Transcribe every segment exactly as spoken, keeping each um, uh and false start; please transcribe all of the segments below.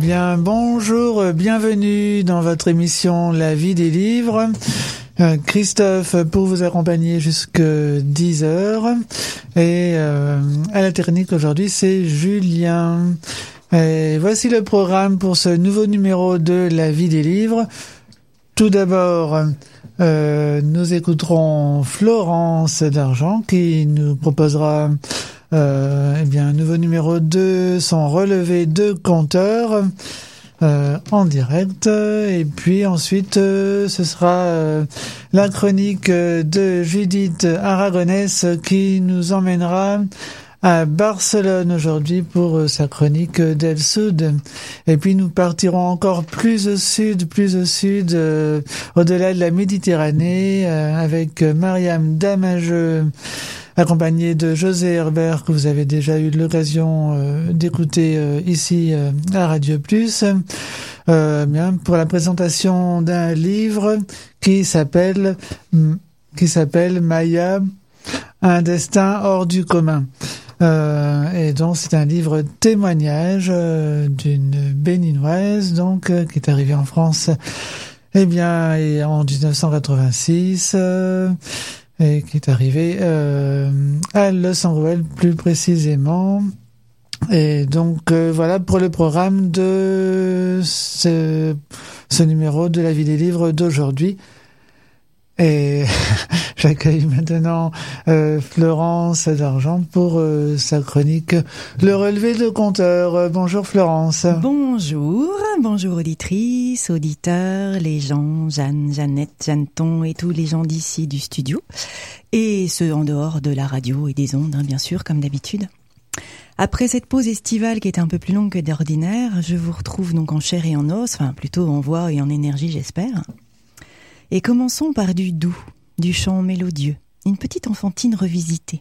bien, bonjour, bienvenue dans votre émission La vie des livres. Euh, Christophe pour vous accompagner jusqu'à dix heures. Et euh, à la technique aujourd'hui, c'est Julien. Et voici le programme pour ce nouveau numéro de La vie des livres. Tout d'abord, euh, nous écouterons Florence d'Argent qui nous proposera euh, eh bien, un nouveau numéro de son relevé de compteur euh, en direct. Et puis ensuite, euh, ce sera euh, la chronique de Judith Aragonès qui nous emmènera à Barcelone aujourd'hui pour sa chronique d'El Sud. Et puis nous partirons encore plus au sud, plus au sud, euh, au-delà de la Méditerranée, euh, avec Mariam Damageux, accompagnée de José Herbert, que vous avez déjà eu l'occasion euh, d'écouter euh, ici euh, à Radio Plus, euh, bien pour la présentation d'un livre qui s'appelle qui s'appelle Maya, un destin hors du commun. Euh, et donc c'est un livre témoignage euh, d'une béninoise donc euh, qui est arrivée en France eh bien et en dix-neuf cent quatre-vingt-six euh, et qui est arrivée euh, à Los Angeles plus précisément. Et donc euh, voilà pour le programme de ce, ce numéro de La vie des livres d'aujourd'hui. Et j'accueille maintenant euh, Florence d'Argent pour euh, sa chronique Le relevé de compteur. Bonjour Florence. Bonjour, bonjour auditrices, auditeurs, les gens, Jeanne, Jeannette, Jeanneton et tous les gens d'ici du studio. Et ceux en dehors de la radio et des ondes, hein, bien sûr, comme d'habitude. Après cette pause estivale qui était un peu plus longue que d'ordinaire, je vous retrouve donc en chair et en os, enfin plutôt en voix et en énergie j'espère. Et commençons par du doux, du chant mélodieux, une petite enfantine revisitée.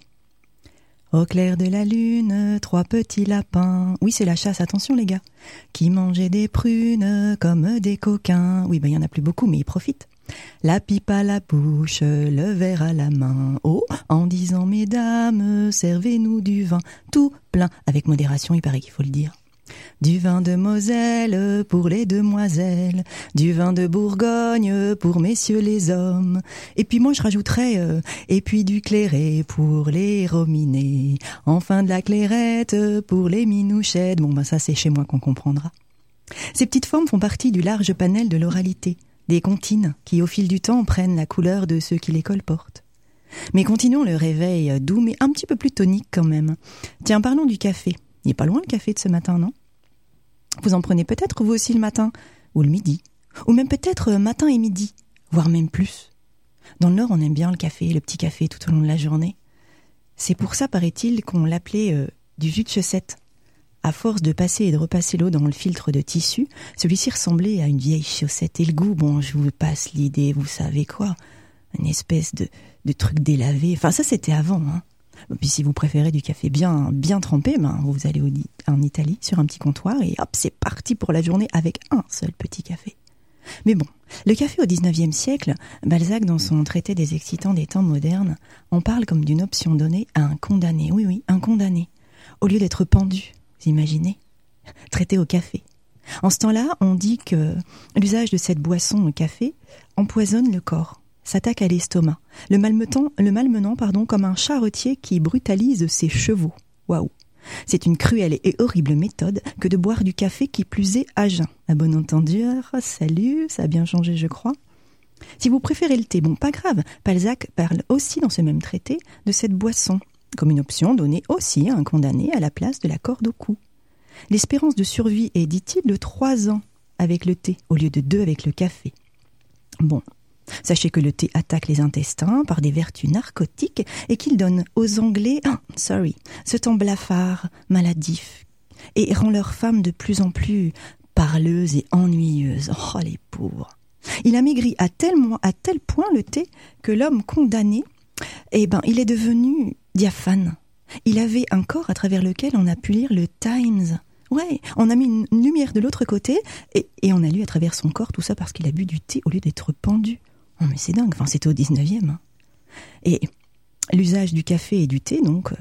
Au clair de la lune, trois petits lapins, oui c'est la chasse, attention les gars, qui mangeaient des prunes comme des coquins, oui ben il y en a plus beaucoup mais ils profitent. La pipe à la bouche, le verre à la main, oh, en disant mesdames, servez-nous du vin, tout plein, avec modération il paraît qu'il faut le dire. Du vin de Moselle pour les demoiselles, du vin de Bourgogne pour messieurs les hommes. Et puis moi je rajouterais, euh, et puis du clairet pour les rominets, enfin de la clairette pour les minouchettes. Bon ben ça c'est chez moi qu'on comprendra. Ces petites formes font partie du large panel de l'oralité, des comptines qui au fil du temps prennent la couleur de ceux qui les colportent. Mais continuons le réveil doux mais un petit peu plus tonique quand même. Tiens, parlons du café. Il n'est pas loin le café de ce matin, non ? Vous en prenez peut-être vous aussi le matin, ou le midi, ou même peut-être matin et midi, voire même plus. Dans le Nord, on aime bien le café, le petit café tout au long de la journée. C'est pour ça, paraît-il, qu'on l'appelait euh, du jus de chaussette. À force de passer et de repasser l'eau dans le filtre de tissu, celui-ci ressemblait à une vieille chaussette. Et le goût, bon, je vous passe l'idée, vous savez quoi ? Une espèce de, de truc délavé. Enfin, ça, c'était avant, hein. Puis si vous préférez du café bien, bien trempé, ben vous allez au, en Italie sur un petit comptoir et hop, c'est parti pour la journée avec un seul petit café. Mais bon, le café au dix-neuvième siècle, Balzac dans son traité des excitants des temps modernes, en parle comme d'une option donnée à un condamné. Oui, oui, un condamné. Au lieu d'être pendu, vous imaginez, traité au café. En ce temps-là, on dit que l'usage de cette boisson au café empoisonne le corps. S'attaque à l'estomac, le malmenant, le malmenant pardon, comme un charretier qui brutalise ses chevaux. Waouh! C'est une cruelle et horrible méthode que de boire du café qui plus est à jeun. À bon entendeur, salut, ça a bien changé je crois. Si vous préférez le thé, bon pas grave, Balzac parle aussi dans ce même traité de cette boisson, comme une option donnée aussi à un condamné à la place de la corde au cou. L'espérance de survie est, dit-il, de trois ans avec le thé, au lieu de deux avec le café. Bon. Sachez que le thé attaque les intestins par des vertus narcotiques et qu'il donne aux Anglais, oh, sorry, ce temps blafard, maladif, et rend leurs femmes de plus en plus parleuses et ennuyeuses. Oh, les pauvres. Il a maigri à tel, à tel point le thé que l'homme condamné, eh ben, il est devenu diaphane. Il avait un corps à travers lequel on a pu lire le Times. Ouais, on a mis une lumière de l'autre côté et, et on a lu à travers son corps tout ça parce qu'il a bu du thé au lieu d'être pendu. Oh mais c'est dingue, enfin c'était au dix-neuvième. Hein. Et l'usage du café et du thé donc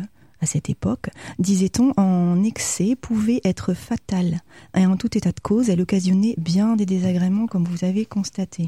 à cette époque, disait-on, en excès pouvait être fatale, et en tout état de cause, elle occasionnait bien des désagréments comme vous avez constaté.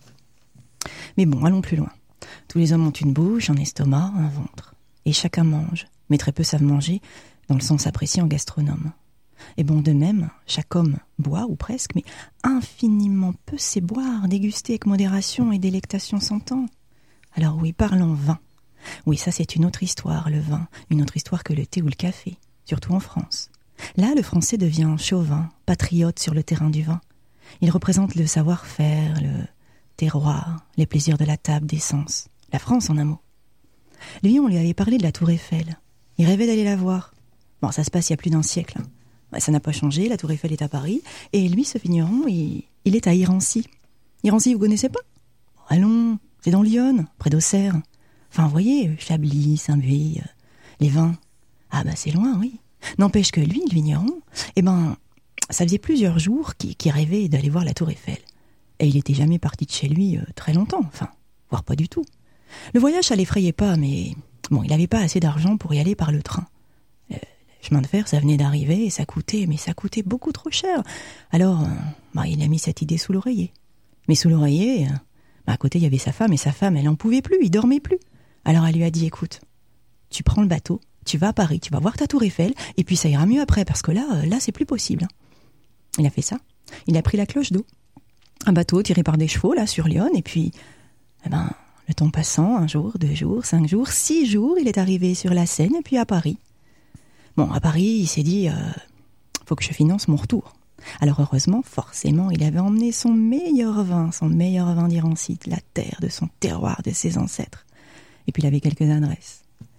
Mais bon, allons plus loin. Tous les hommes ont une bouche, un estomac, un ventre, et chacun mange, mais très peu savent manger, dans le sens apprécié en gastronome. Et bon, de même, chaque homme boit, ou presque, mais infiniment peu sait boire, déguster avec modération et délectation s'entend. Alors oui, parlons vin. Oui, ça c'est une autre histoire, le vin, une autre histoire que le thé ou le café, surtout en France. Là, le français devient chauvin, patriote sur le terrain du vin. Il représente le savoir-faire, le terroir, les plaisirs de la table, des sens. La France, en un mot. Lui, on lui avait parlé de la Tour Eiffel. Il rêvait d'aller la voir. Bon, ça se passe il y a plus d'un siècle. Hein. Ça n'a pas changé, la Tour Eiffel est à Paris. Et lui, ce vigneron, il, il est à Irancy. Irancy, vous connaissez pas? Allons, c'est dans l'Yonne, près d'Auxerre. Enfin, vous voyez, Chablis, Saint-Bué, euh, les vins. Ah bah c'est loin, oui. N'empêche que lui, le vigneron, eh ben, ça faisait plusieurs jours qu'il, qu'il rêvait d'aller voir la Tour Eiffel. Et il était jamais parti de chez lui euh, très longtemps, enfin, voire pas du tout. Le voyage, ça l'effrayait pas, mais bon, il avait pas assez d'argent pour y aller par le train. Euh, le chemin de fer, ça venait d'arriver et ça coûtait, mais ça coûtait beaucoup trop cher. Alors, euh, bah, il a mis cette idée sous l'oreiller. Mais sous l'oreiller, euh, bah, à côté, il y avait sa femme, et sa femme, elle en pouvait plus, il dormait plus. Alors elle lui a dit, écoute, tu prends le bateau, tu vas à Paris, tu vas voir ta Tour Eiffel, et puis ça ira mieux après, parce que là, euh, là, c'est plus possible. Il a fait ça. Il a pris la cloche d'eau. Un bateau tiré par des chevaux, là, sur l'Yonne, et puis, eh ben, le temps passant, un jour, deux jours, cinq jours, six jours, il est arrivé sur la Seine, et puis à Paris. Bon, à Paris, il s'est dit, euh, faut que je finance mon retour. Alors heureusement, forcément, il avait emmené son meilleur vin, son meilleur vin d'Irancy, de la terre, de son terroir, de ses ancêtres. Et puis il avait quelques adresses.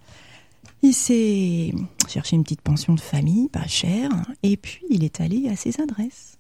Il s'est cherché une petite pension de famille, pas chère, et puis il est allé à ses adresses.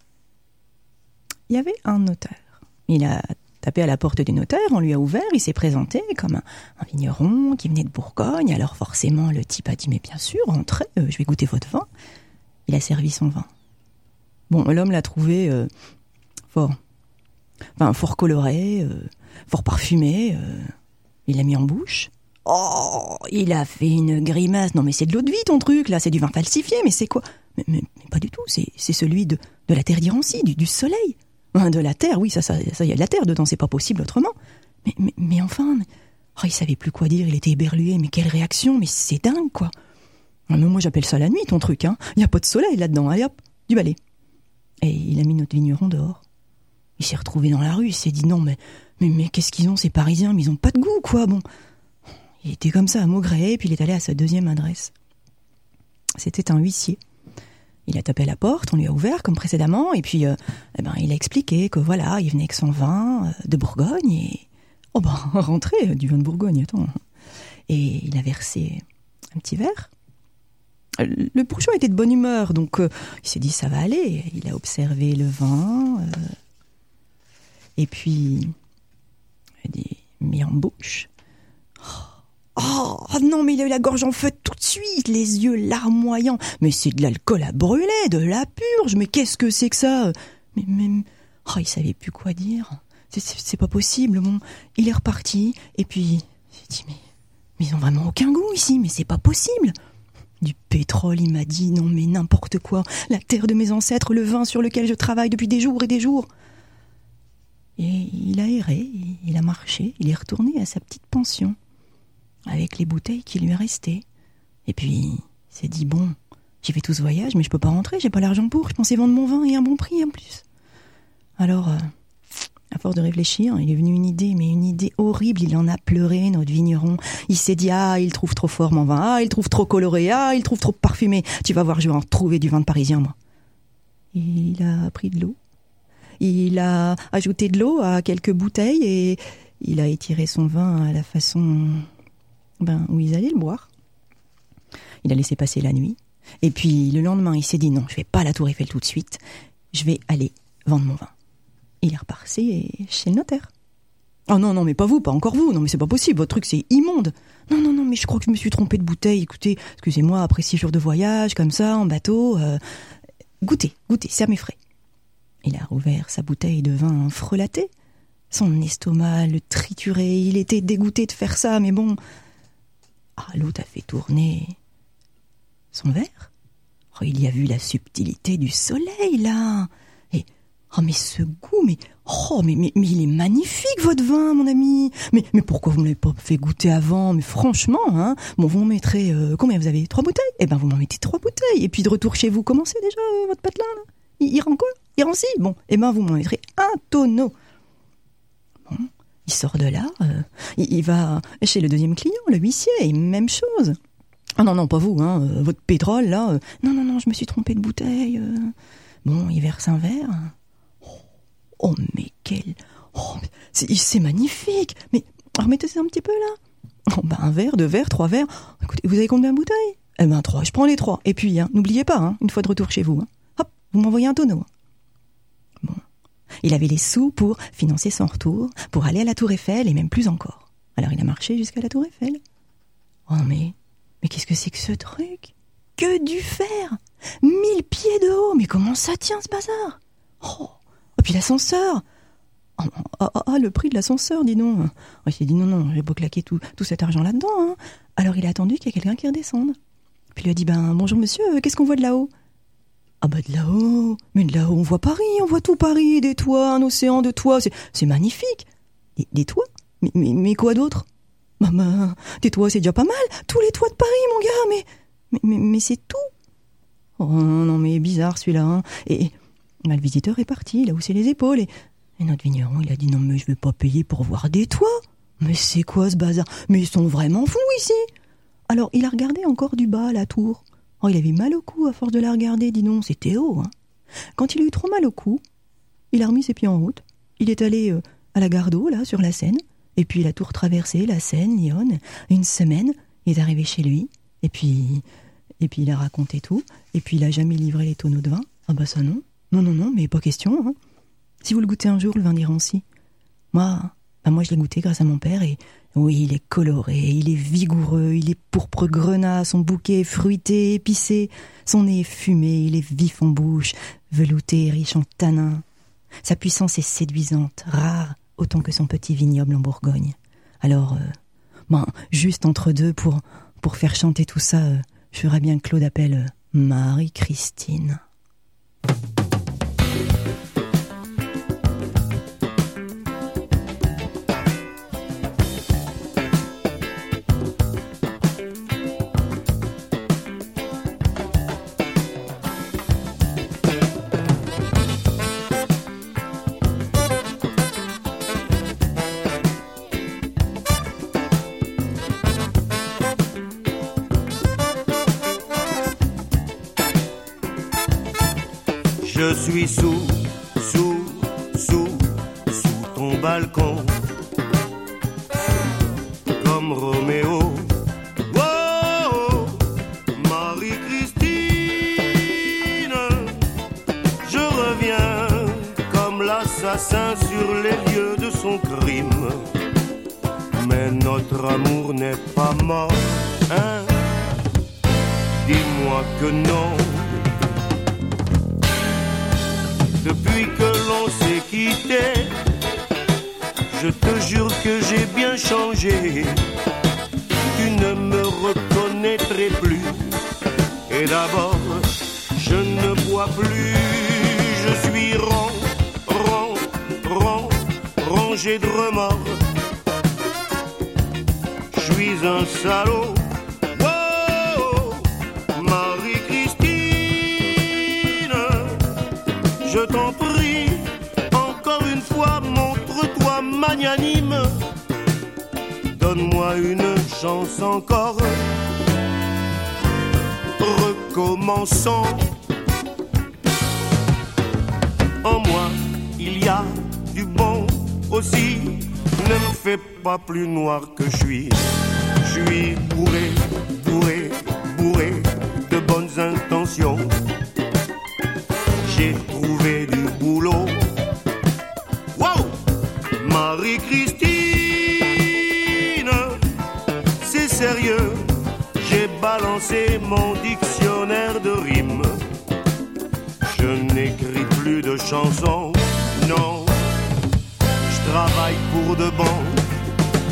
Il y avait un notaire. Il a tapé à la porte du notaire, on lui a ouvert, il s'est présenté comme un, un vigneron qui venait de Bourgogne. Alors forcément, le type a dit, mais bien sûr, entrez, euh, je vais goûter votre vin. Il a servi son vin. Bon, l'homme l'a trouvé euh, fort, enfin, fort coloré, euh, fort parfumé. Euh, il l'a mis en bouche. Oh, il a fait une grimace. Non, mais c'est de l'eau de vie, ton truc, là. C'est du vin falsifié, mais c'est quoi? mais, mais, mais pas du tout. C'est, c'est celui de, de la terre d'Irancy, du, du soleil. De la terre, oui, ça, ça, ça, y a de la terre dedans, c'est pas possible autrement. Mais, mais, mais enfin, mais, oh, il savait plus quoi dire, il était éberlué. Mais quelle réaction, mais c'est dingue, quoi. Non, mais moi, j'appelle ça la nuit, ton truc, hein. Y a pas de soleil là-dedans, allez hop, du balai. Et il a mis notre vigneron dehors. Il s'est retrouvé dans la rue, il s'est dit, non, mais, mais, mais qu'est-ce qu'ils ont, ces Parisiens? Mais ils ont pas de goût, quoi, bon. Il était comme ça, à maugréer, puis il est allé à sa deuxième adresse. C'était un huissier. Il a tapé à la porte, on lui a ouvert, comme précédemment, et puis, euh, eh ben, il a expliqué que voilà, il venait avec son vin euh, de Bourgogne, et, oh ben, rentré, euh, du vin de Bourgogne, attends. Et il a versé un petit verre. Le bourgeois était de bonne humeur, donc euh, il s'est dit ça va aller. Il a observé le vin, euh, et puis il a dit, mis en bouche. Oh, oh non, mais il a eu la gorge en feu tout de suite, les yeux larmoyants. Mais c'est de l'alcool à brûler, de la purge. Mais qu'est-ce que c'est que ça? Mais, mais oh, il savait plus quoi dire. C'est, c'est, c'est pas possible. Bon, il est reparti, et puis il s'est dit mais, mais ils ont vraiment aucun goût ici. Mais c'est pas possible. Du pétrole, il m'a dit, non mais n'importe quoi, la terre de mes ancêtres, le vin sur lequel je travaille depuis des jours et des jours. Et il a erré, il a marché, il est retourné à sa petite pension, avec les bouteilles qui lui restaient. Et puis, il s'est dit, bon, j'ai fait tout ce voyage, mais je peux pas rentrer, j'ai pas l'argent pour, je pensais vendre mon vin et un bon prix en plus. Alors, euh, à force de réfléchir, il est venu une idée, mais une idée horrible, il en a pleuré, notre vigneron. Il s'est dit, ah, il trouve trop fort mon vin, ah, il trouve trop coloré, ah, il trouve trop parfumé. Tu vas voir, je vais en trouver du vin de Parisien, moi. Il a pris de l'eau. Il a ajouté de l'eau à quelques bouteilles et il a étiré son vin à la façon, ben, où ils allaient le boire. Il a laissé passer la nuit. Et puis, le lendemain, il s'est dit, non, je vais pas à la Tour Eiffel tout de suite. Je vais aller vendre mon vin. Il est reparti chez le notaire. Oh non, non, mais pas vous, pas encore vous. Non, mais c'est pas possible, votre truc, c'est immonde. Non, non, non, mais je crois que je me suis trompée de bouteille. Écoutez, excusez-moi, après six jours de voyage, comme ça, en bateau, euh, goûtez, goûtez, ça m'effraie. Il a rouvert sa bouteille de vin frelaté. Son estomac le triturait, il était dégoûté de faire ça, mais bon... Ah, l'autre a fait tourner son verre. Oh, il y a vu la subtilité du soleil, là. Et, oh, mais ce goût, mais, oh, mais, mais, mais il est magnifique, votre vin, mon ami. Mais, mais pourquoi vous me l'avez pas fait goûter avant? Mais franchement, hein. Bon, vous m'en mettrez, euh, combien vous avez? Trois bouteilles? Eh ben, vous m'en mettez trois bouteilles. Et puis, de retour chez vous, comment c'est déjà, euh, votre patelin, là? Il, il rend quoi? Il rend si? Bon, eh ben, vous m'en mettrez un tonneau. Bon, il sort de là, euh, il, il va chez le deuxième client, le huissier, et même chose. Ah non, non, pas vous, hein, euh, votre pétrole, là. Euh, non, non, non, je me suis trompé de bouteille. Euh. Bon, il verse un verre. Oh, oh mais quel... Oh, c'est, c'est magnifique. Mais remettez-y un petit peu, là. Oh, ben, un verre, deux verres, trois verres. Écoutez, vous avez combien de bouteilles? Eh ben, trois, je prends les trois. Et puis, hein, n'oubliez pas, hein, une fois de retour chez vous, hein, hop, vous m'envoyez un tonneau. Bon. Il avait les sous pour financer son retour, pour aller à la Tour Eiffel, et même plus encore. Alors, il a marché jusqu'à la Tour Eiffel. Oh, mais... Mais qu'est-ce que c'est que ce truc? Que du fer! Mille pieds de haut! Mais comment ça tient, ce bazar? Oh! Et puis l'ascenseur! Ah, oh, oh, oh, oh, le prix de l'ascenseur, dis donc! Oh, il s'est dit non, non, j'ai pas claquer tout, tout cet argent là-dedans, hein. Alors il a attendu qu'il y ait quelqu'un qui redescende. Puis il lui a dit, ben, bonjour monsieur, qu'est-ce qu'on voit de là-haut? Ah bah de là-haut! Mais de là-haut, on voit Paris, on voit tout Paris, des toits, un océan de toits, c'est, c'est magnifique! Des, des toits? Mais, mais, mais quoi d'autre? Maman, tes toits, c'est déjà pas mal. Tous les toits de Paris, mon gars, mais, mais, mais, mais c'est tout. Oh non, mais bizarre celui-là. Hein. Et, et le visiteur est parti, il a haussé les épaules. Et, et notre vigneron, il a dit non, mais je vais pas payer pour voir des toits. Mais c'est quoi ce bazar? Mais ils sont vraiment fous ici. Alors, il a regardé encore du bas la tour. Oh, il avait mal au cou à force de la regarder, dis donc, c'était haut. Hein. Quand il a eu trop mal au cou, il a remis ses pieds en route. Il est allé euh, à la gare d'eau, là, sur la Seine. Et puis la tour traversée, la Seine, Lyon, une semaine, il est arrivé chez lui, et puis, et puis il a raconté tout, et puis il a jamais livré les tonneaux de vin. Ah bah ça non, non, non, non, mais pas question. Hein. Si vous le goûtez un jour, le vin d'Irancy, moi, bah moi je l'ai goûté grâce à mon père, et oui, il est coloré, il est vigoureux, il est pourpre grenat, son bouquet est fruité, épicé, son nez est fumé, il est vif en bouche, velouté, riche en tanins. Sa puissance est séduisante, rare, autant que son petit vignoble en Bourgogne. Alors, euh, ben, juste entre deux, pour, pour faire chanter tout ça, euh, je ferais bien que Claude appelle euh, Marie-Christine. Je suis sous, sous, sous, sous ton balcon, comme Roméo. Oh, Marie-Christine, je reviens comme l'assassin sur les lieux de son crime. Mais notre amour n'est pas mort, hein? Dis-moi que non. Depuis que l'on s'est quitté, je te jure que j'ai bien changé. Tu ne me reconnaîtrais plus. Et d'abord, je ne bois plus. Je suis rond, rond, rond, rongé de remords. Je suis un salaud. Je t'en prie, encore une fois, montre-toi magnanime. Donne-moi une chance encore. Recommençons. En moi, il y a du bon aussi. Ne me fais pas plus noir que je suis. Je suis bourré, bourré, bourré de bonnes intentions. J'ai trouvé du boulot. Wow! Marie-Christine, c'est sérieux. J'ai balancé mon dictionnaire de rimes. Je n'écris plus de chansons, non. Je travaille pour de bon.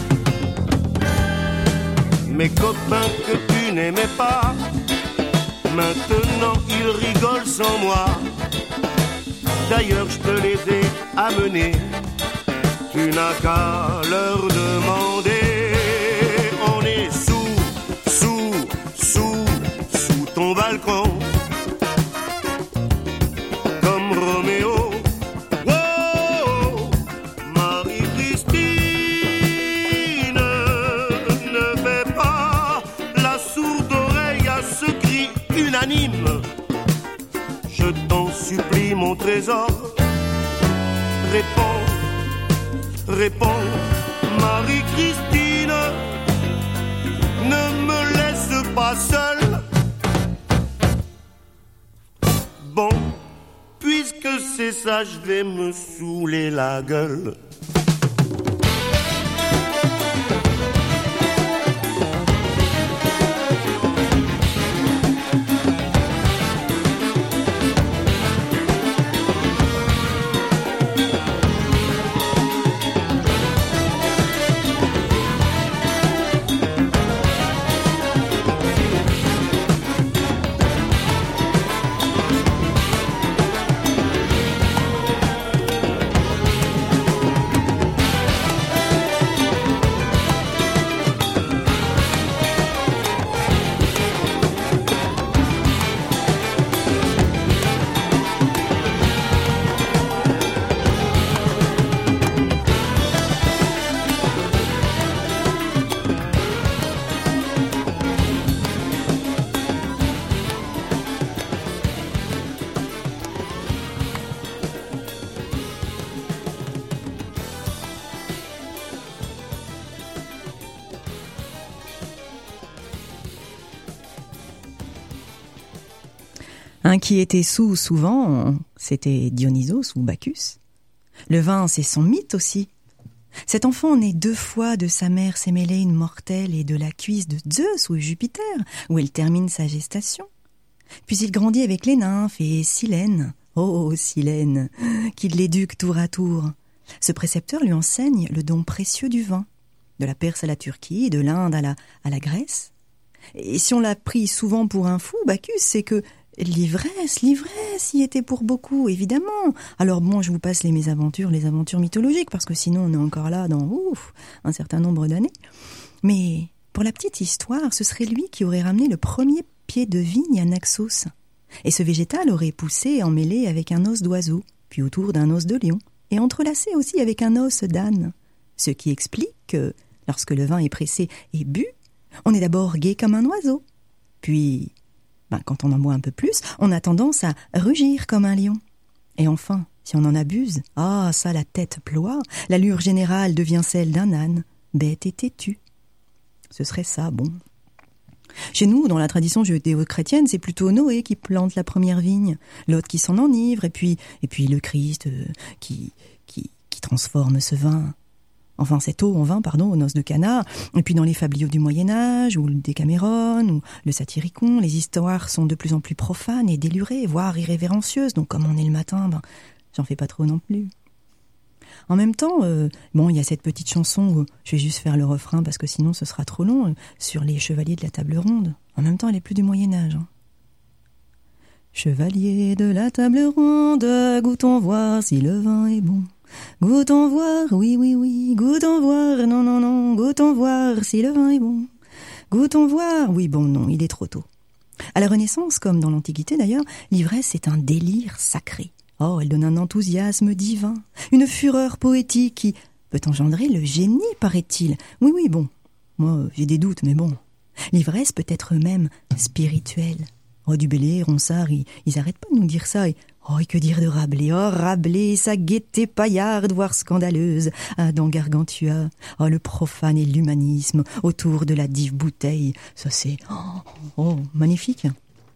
Mes copains que tu n'aimais pas Maintenant ils rigolent sans moi. D'ailleurs je te les ai amenés. Tu n'as qu'à leur demander. On est sous, sous, sous, sous ton balcon. Comme Roméo. Wow, Marie-Christine, ne fais pas la sourde oreille à ce cri unanime. Je t'en supplie mon trésor. Réponds. Réponds, Marie-Christine, ne me laisse pas seule. Bon, puisque c'est ça, je vais me saouler la gueule. Un qui était sous souvent, c'était Dionysos ou Bacchus. Le vin, c'est son mythe aussi. Cet enfant né deux fois de sa mère Sémélé, une mortelle, et de la cuisse de Zeus ou Jupiter, où elle termine sa gestation. Puis il grandit avec les nymphes et Silène, oh Silène, qui l'éduque tour à tour. Ce précepteur lui enseigne le don précieux du vin, de la Perse à la Turquie, de l'Inde à la, à la Grèce. Et si on l'a pris souvent pour un fou, Bacchus, c'est que l'ivresse, l'ivresse y était pour beaucoup, évidemment. Alors bon, je vous passe les mésaventures, les aventures mythologiques, parce que sinon on est encore là dans ouf, un certain nombre d'années. Mais pour la petite histoire, ce serait lui qui aurait ramené le premier pied de vigne à Naxos. Et ce végétal aurait poussé emmêlé avec un os d'oiseau, puis autour d'un os de lion, et entrelacé aussi avec un os d'âne. Ce qui explique que, lorsque le vin est pressé et bu, on est d'abord gai comme un oiseau. Puis, ben, quand on en boit un peu plus, on a tendance à rugir comme un lion. Et enfin, si on en abuse, ah, ça, la tête ploie, l'allure générale devient celle d'un âne, bête et têtu. Ce serait ça, bon. Chez nous, dans la tradition judéo-chrétienne, c'est plutôt Noé qui plante la première vigne, l'autre qui s'en enivre, et puis, et puis le Christ euh, qui, qui, qui transforme ce vin. Enfin, cette eau en vin, pardon, aux noces de Cana, et puis dans les fabliaux du Moyen-Âge, ou le Décaméron, ou le Satyricon, les histoires sont de plus en plus profanes et délurées, voire irrévérencieuses, donc comme on est le matin, ben, j'en fais pas trop non plus. En même temps, euh, bon, il y a cette petite chanson où je vais juste faire le refrain parce que sinon ce sera trop long, euh, sur les chevaliers de la table ronde. En même temps, elle est plus du Moyen-Âge. Hein. Chevaliers de la table ronde, goûtons voir si le vin est bon. Goûtons voir, oui, oui, oui, goûtons voir, non, non, non, goûtons voir si le vin est bon. Goûtons voir, oui, bon, non, il est trop tôt. À la Renaissance, comme dans l'Antiquité d'ailleurs, l'ivresse est un délire sacré. Oh, elle donne un enthousiasme divin, une fureur poétique qui peut engendrer le génie, paraît-il. Oui, oui, bon, moi j'ai des doutes, mais bon. L'ivresse peut être même spirituelle. Oh, du Bellay, Ronsard, ils, ils arrêtent pas de nous dire ça. Et, oh, et que dire de Rabelais? Oh, Rabelais, sa gaieté paillarde, voire scandaleuse. Ah, dans Gargantua, oh, le profane et l'humanisme autour de la dive bouteille. Ça, c'est, oh, oh, magnifique.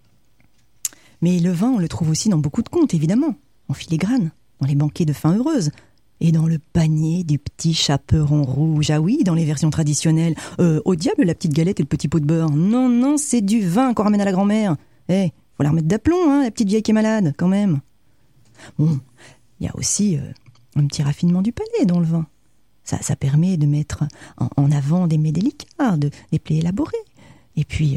Mais le vin, on le trouve aussi dans beaucoup de contes, évidemment. En filigrane, dans les banquets de fin heureuse. Et dans le panier du petit chaperon rouge. Ah oui, dans les versions traditionnelles. Euh, au diable, la petite galette et le petit pot de beurre. Non, non, c'est du vin qu'on ramène à la grand-mère. Eh, faut la remettre d'aplomb, hein, la petite vieille qui est malade, quand même. Bon, il y a aussi euh, un petit raffinement du palais dans le vin. Ça, ça permet de mettre en, en avant des mets délicats, de, des plats élaborés. Et puis, euh,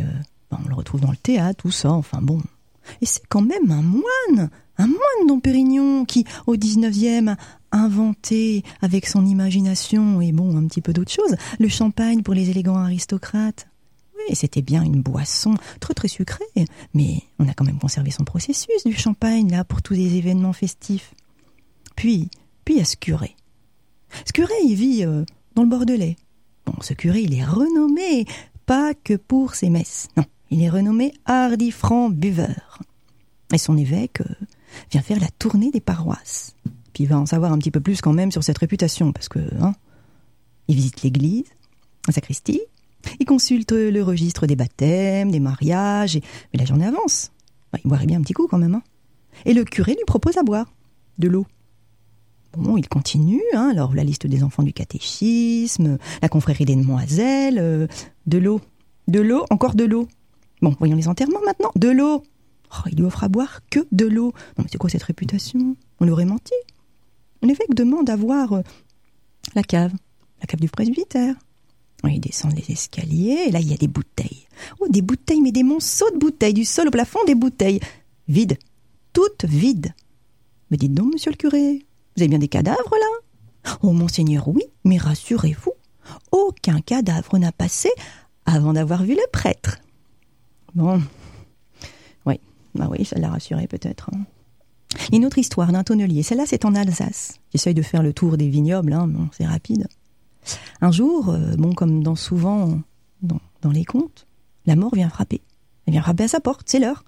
Ben, on le retrouve dans le théâtre, tout ça, enfin bon. Et c'est quand même un moine, un moine Dom Pérignon, qui, au dix-neuvième, a inventé, avec son imagination et bon, un petit peu d'autres choses, le champagne pour les élégants aristocrates. Oui, c'était bien une boisson très très sucrée, mais on a quand même conservé son processus du champagne, là, pour tous les événements festifs. Puis, puis il y a ce curé. Ce curé, il vit euh, dans le Bordelais. Bon, ce curé, il est renommé, pas que pour ses messes, non. Il est renommé hardi franc buveur. Et son évêque euh, vient faire la tournée des paroisses. Puis il va en savoir un petit peu plus quand même sur cette réputation, parce que, hein, il visite l'église, la sacristie, il consulte le registre des baptêmes, des mariages, et... mais la journée avance. Il boirait bien un petit coup quand même. Hein. Et le curé lui propose à boire de l'eau. Bon, il continue, hein, alors la liste des enfants du catéchisme, la confrérie des demoiselles, euh, de l'eau, de l'eau, encore de l'eau. Bon, voyons les enterrements maintenant. De l'eau. Oh, il lui offre à boire que de l'eau. Non mais c'est quoi cette réputation? On l'aurait menti. L'évêque demande à voir euh, la cave, la cave du presbytère. Il descend les escaliers, et là il y a des bouteilles. Oh, des bouteilles, mais des monceaux de bouteilles, du sol au plafond, des bouteilles. Vides, toutes vides. Mais dites donc, monsieur le curé, vous avez bien des cadavres là? Oh, monseigneur, oui, mais rassurez-vous, aucun cadavre n'a passé avant d'avoir vu le prêtre. Bon, oui, bah oui, ça l'a rassuré peut-être. Hein. Une autre histoire d'un tonnelier, celle-là c'est en Alsace. J'essaye de faire le tour des vignobles, hein, bon, c'est rapide. Un jour, euh, bon, comme dans souvent dans, dans les contes, la mort vient frapper. Elle vient frapper à sa porte, c'est l'heure.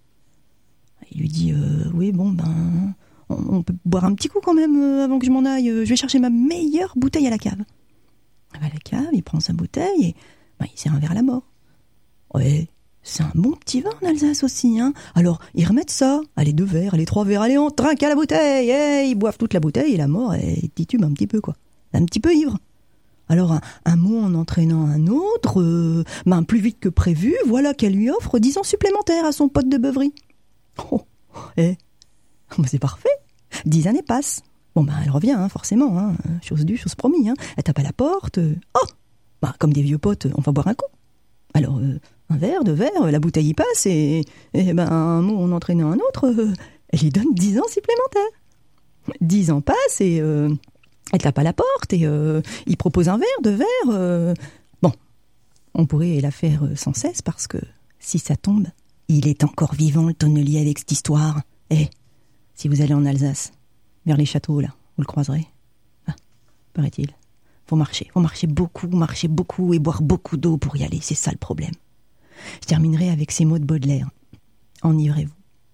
Il lui dit, euh, oui, bon, ben, on, on peut boire un petit coup quand même euh, avant que je m'en aille. Je vais chercher ma meilleure bouteille à la cave. Il va à la cave, il prend sa bouteille et ben, il sert un verre à la mort. Ouais. C'est un bon petit vin en Alsace aussi, hein. Alors, ils remettent ça. Allez, deux verres, allez, trois verres, allez, on trinque à la bouteille. Hey, ils boivent toute la bouteille et la mort, elle titube un petit peu, quoi. Un petit peu ivre. Alors, un, un mot en entraînant un autre, euh, ben, plus vite que prévu, voilà qu'elle lui offre dix ans supplémentaires à son pote de beuverie. Oh, eh, ben, c'est parfait. Dix années passent. Bon, ben, elle revient, hein, forcément, hein. Chose due, chose promis, hein. Elle tape à la porte. Euh, oh, ben, comme des vieux potes, on va boire un coup. Alors, euh, un verre, deux verres, la bouteille y passe et, et ben, un mot en entraînant un autre, euh, elle lui donne dix ans supplémentaires. Dix ans passent et euh, elle tape à la porte et euh, il propose un verre, deux verres. Euh, bon, on pourrait la faire sans cesse parce que si ça tombe, il est encore vivant le tonnelier avec cette histoire. Eh, si vous allez en Alsace, vers les châteaux là, vous le croiserez. Ah, paraît-il. Faut marcher, faut marcher beaucoup, marcher beaucoup et boire beaucoup d'eau pour y aller, c'est ça le problème. Je terminerai avec ces mots de Baudelaire. Enivrez-vous.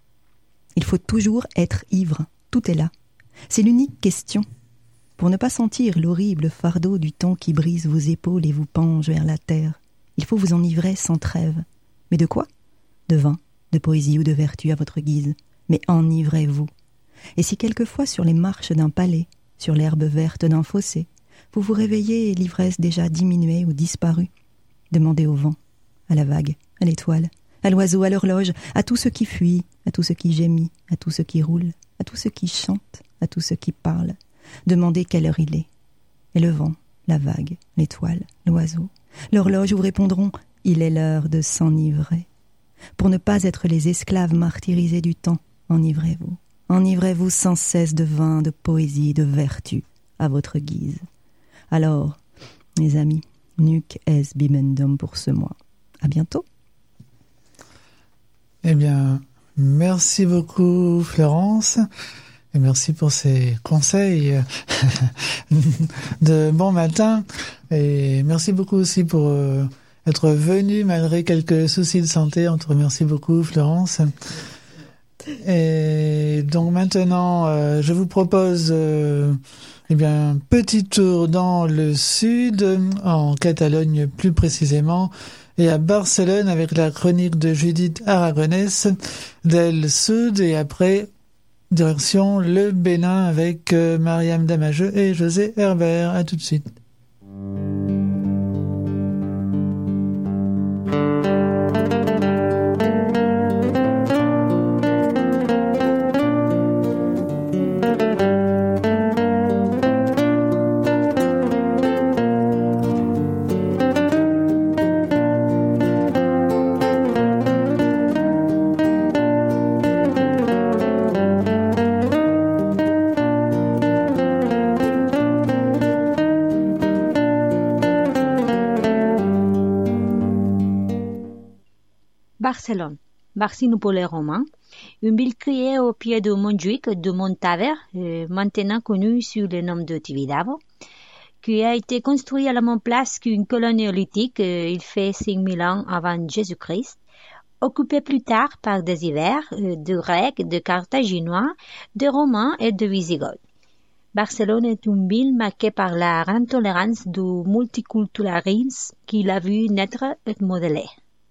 Il faut toujours être ivre, tout est là. C'est l'unique question. Pour ne pas sentir l'horrible fardeau du temps qui brise vos épaules et vous penche vers la terre, il faut vous enivrer sans trêve. Mais de quoi? De vin, de poésie ou de vertu à votre guise. Mais enivrez-vous. Et si quelquefois sur les marches d'un palais, sur l'herbe verte d'un fossé, vous vous réveillez et l'ivresse déjà diminuée ou disparue, demandez au vent, à la vague, à l'étoile, à l'oiseau, à l'horloge, à tout ce qui fuit, à tout ce qui gémit, à tout ce qui roule, à tout ce qui chante, à tout ce qui parle. Demandez quelle heure il est. Et le vent, la vague, l'étoile, l'oiseau, l'horloge vous répondront « Il est l'heure de s'enivrer ». Pour ne pas être les esclaves martyrisés du temps, enivrez-vous. Enivrez-vous sans cesse de vin, de poésie, de vertu, à votre guise. Alors, mes amis, nuc es bibendum pour ce mois. À bientôt. Eh bien, merci beaucoup Florence et merci pour ces conseils de bon matin et merci beaucoup aussi pour euh, être venue malgré quelques soucis de santé. On te remercie beaucoup Florence. Et donc maintenant, euh, je vous propose euh, eh bien, un petit tour dans le sud, en Catalogne plus précisément, et à Barcelone avec la chronique de Judith Aragonès d'El Sud, et après, direction le Bénin avec euh, Mariam Damajeux et José Herbert. À tout de suite. Barcelone. Barcino pour les Romains, une ville créée au pied du Montjuïc de Montaver, euh, maintenant connue sous le nom de Tibidabo, qui a été construite à la même place qu'une colonie néolithique, euh, il fait cinq mille ans avant Jésus-Christ, occupée plus tard par des Ibères, euh, de Grecs, de Carthaginois, de Romains et de Wisigoths. Barcelone est une ville marquée par la grande tolérance du multiculturalisme qui l'a vu naître et modeler.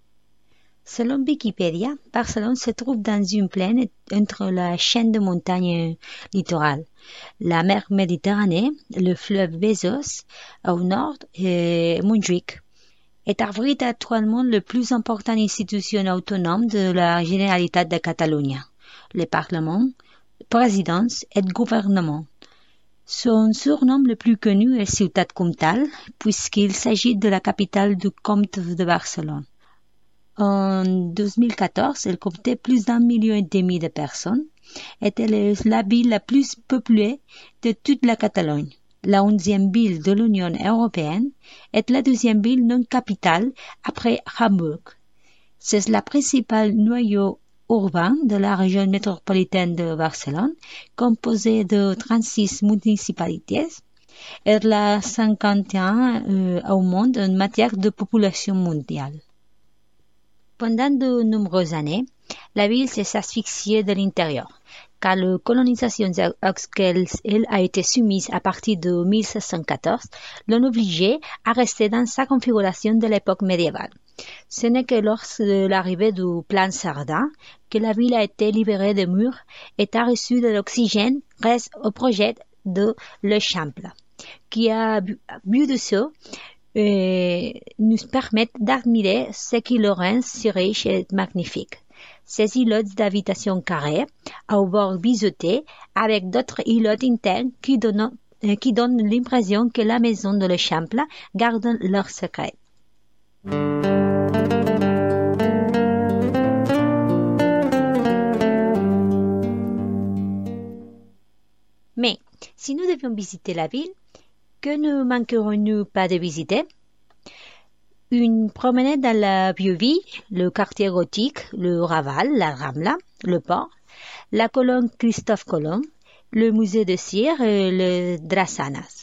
Selon Wikipédia, Barcelone se trouve dans une plaine entre la chaîne de montagnes littorales, la mer Méditerranée, le fleuve Besòs au nord et Montjuïc, est abrite actuellement le plus important institution autonome de la Généralitat de Catalunya, le Parlement, présidence et gouvernement. Son surnom le plus connu est Ciutat Comtal, puisqu'il s'agit de la capitale du comte de Barcelone. En deux mille quatorze, elle comptait plus d'un million et demi de personnes, était la ville la plus peuplée de toute la Catalogne. La onzième ville de l'Union européenne est la deuxième ville non capitale après Hambourg. C'est la principale noyau urbain de la région métropolitaine de Barcelone, composée de trente-six municipalités, et la cinquante et un euh, au monde en matière de population mondiale. Pendant de nombreuses années, la ville s'est asphyxiée de l'intérieur, car la colonisation à laquelle elle a été soumise à partir de mille sept cent quatorze l'ont obligée à rester dans sa configuration de l'époque médiévale. Ce n'est que lors de l'arrivée du plan Cerdà que la ville a été libérée des murs et a reçu de l'oxygène grâce au projet de l'Eixample, qui a bu de ça et nous permettent d'admirer ce qui le rend si riche et magnifique. Ces îlots d'habitation carrées, au bord biseauté, avec d'autres îlots internes qui donnent, euh, qui donnent l'impression que la maison de l'Eixample garde leurs secrets. Mais, si nous devions visiter la ville, que ne manquerons-nous pas de visiter? Une promenade dans la Vieux-Vie, le quartier gothique, le Raval, la Rambla, le port, la colonne Christophe Colomb, le musée de cire et le Drassanas.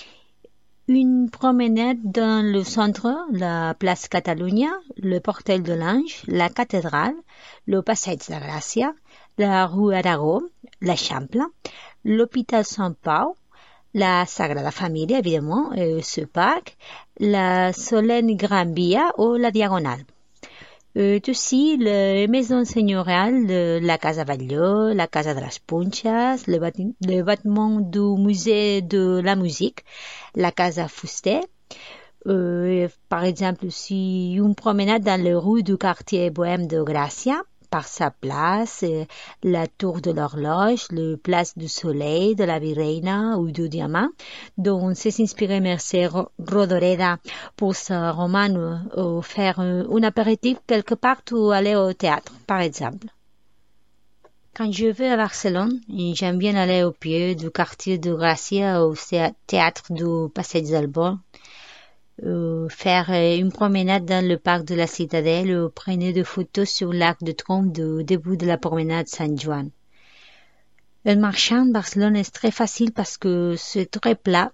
Une promenade dans le centre, la place Catalunya, le portail de l'Ange, la cathédrale, le Passeig de Gràcia, la rue Aragó, l'Eixample, l'hôpital Sant Pau, la Sagrada Familia, évidemment, euh, ce parc, la Solène Gran Via ou la Diagonale. Euh, aussi, les maisons seigneuriales de la Casa Batlló, la Casa de las Punxes, le, bâti- le bâtiment du musée de la musique, la Casa Fuster. Euh, par exemple, aussi, une promenade dans les rues du quartier bohème de Gràcia, par sa place, euh, la tour de l'horloge, le place du soleil, de la Virreina ou du diamant, dont s'est inspiré Mercè Rodoreda pour sa roman ou faire un, un apéritif quelque part ou aller au théâtre, par exemple. Quand je vais à Barcelone, j'aime bien aller au pied du quartier de Gràcia au théâtre du Passeig del Born, Euh, faire une promenade dans le parc de la Citadelle ou prendre des photos sur l'arc de triomphe du début de la promenade Sant Joan. En marchant, Barcelone est très facile parce que c'est très plat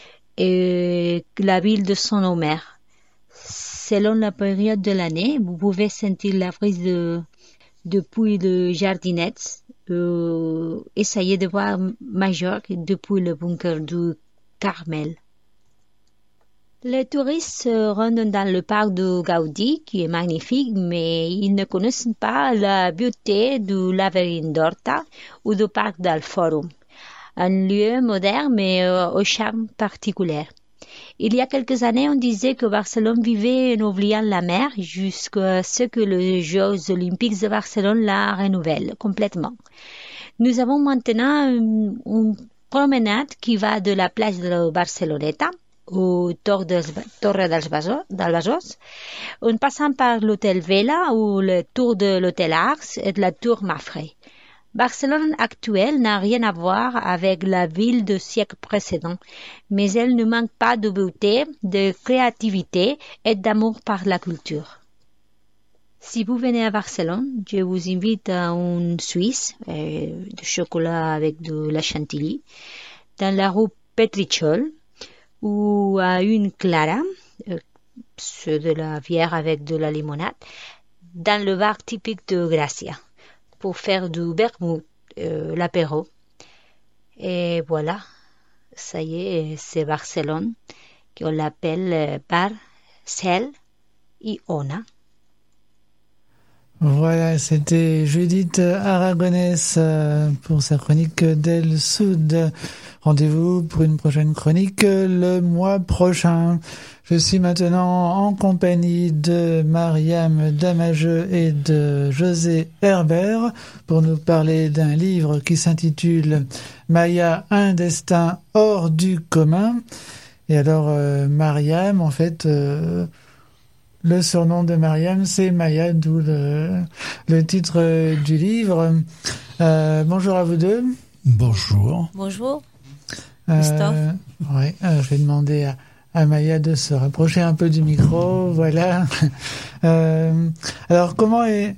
et la ville de son Homer. Selon la période de l'année, vous pouvez sentir la brise de, depuis le Jardinets, euh, essayer de voir Majorque depuis le bunker du Carmel. Les touristes se rendent dans le parc de Gaudí, qui est magnifique, mais ils ne connaissent pas la beauté du labyrinthe d'Horta ou du parc del Fòrum, un lieu moderne mais euh, au charme particulier. Il y a quelques années, on disait que Barcelone vivait en oubliant la mer jusqu'à ce que les Jeux olympiques de Barcelone la renouvellent complètement. Nous avons maintenant une, une promenade qui va de la place de Barceloneta au Torre dels Besòs, en passant par l'hôtel Vela ou le tour de l'hôtel Arcs et de la tour Mafre. Barcelone actuelle n'a rien à voir avec la ville du siècle précédent, mais elle ne manque pas de beauté, de créativité et d'amour par la culture. Si vous venez à Barcelone, je vous invite à un Suisse, euh, de chocolat avec de la chantilly, dans la rue Petrichol, ou à une Clara, euh, ceux de la bière avec de la limonade, dans le bar typique de Gracia, pour faire du vermouth, euh, l'apéro. Et voilà, ça y est, c'est Barcelone, qu'on l'appelle euh, Bar Cel y Ona. Voilà, c'était Judith Aragonès pour sa chronique d'El Sud. Rendez-vous pour une prochaine chronique le mois prochain. Je suis maintenant en compagnie de Mariam Damageux et de José Herbert pour nous parler d'un livre qui s'intitule Maya, un destin hors du commun. Et alors, euh, Mariam, en fait... Euh, Le surnom de Mariam, c'est Maya, d'où le, le titre du livre. Euh, bonjour à vous deux. Bonjour. Bonjour. Christophe. Euh, ouais, euh, je vais demander à, à Maya de se rapprocher un peu du micro. Voilà. Euh, alors, comment est...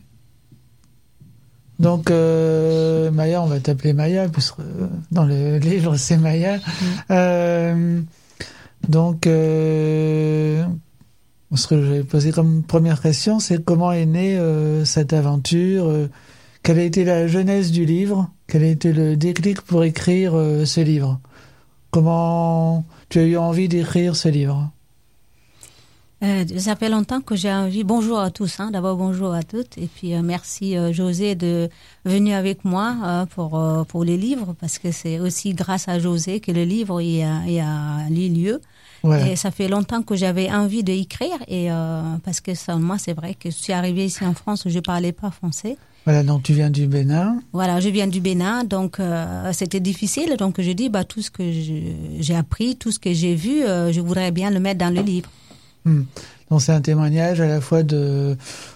Donc, euh, Maya, on va t'appeler Maya, puisque dans le livre, c'est Maya. Mmh. Euh, donc... Euh, Ce que je vais poser comme première question, c'est comment est née euh, cette aventure, euh, quelle a été la genèse du livre, quel a été le déclic pour écrire euh, ce livre, comment tu as eu envie d'écrire ce livre? Euh, ça fait longtemps que j'ai envie. Bonjour à tous, hein. D'abord bonjour à toutes, et puis euh, merci euh, José de venir avec moi euh, pour euh, pour les livres, parce que c'est aussi grâce à José que le livre il a, il a lieu. Ouais. Et ça fait longtemps que j'avais envie d'écrire, et euh, parce que seulement c'est vrai que je suis arrivée ici en France où je parlais pas français. Voilà, donc tu viens du Bénin. Voilà, je viens du Bénin, donc euh, c'était difficile. Donc je dis bah tout ce que je, j'ai appris, tout ce que j'ai vu, euh, je voudrais bien le mettre dans le livre. Hum. Donc c'est un témoignage à la fois de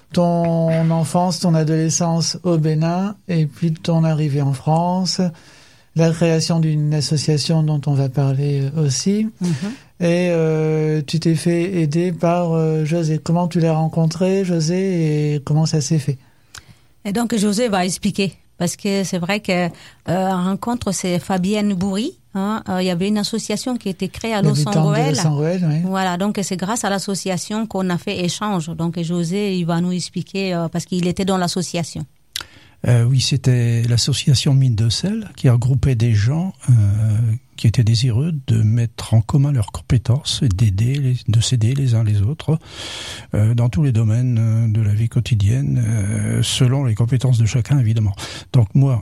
ton enfance, ton adolescence au Bénin, et puis de ton arrivée en France, la création d'une association dont on va parler aussi. Mm-hmm. Et euh, tu t'es fait aider par euh, José. Comment tu l'as rencontré, José, et comment ça s'est fait? Et donc José va expliquer, parce que c'est vrai que euh, en rencontre, c'est Fabienne Bourri. Hein, euh, il y avait une association qui était créée à Los Angeles. Oui. Voilà, donc c'est grâce à l'association qu'on a fait échange. Donc José, il va nous expliquer euh, parce qu'il était dans l'association. Euh, oui, c'était l'association Mine de Sel qui regroupait des gens euh, qui étaient désireux de mettre en commun leurs compétences et d'aider, les, de s'aider les uns les autres euh, dans tous les domaines euh, de la vie quotidienne, euh, selon les compétences de chacun, évidemment. Donc moi,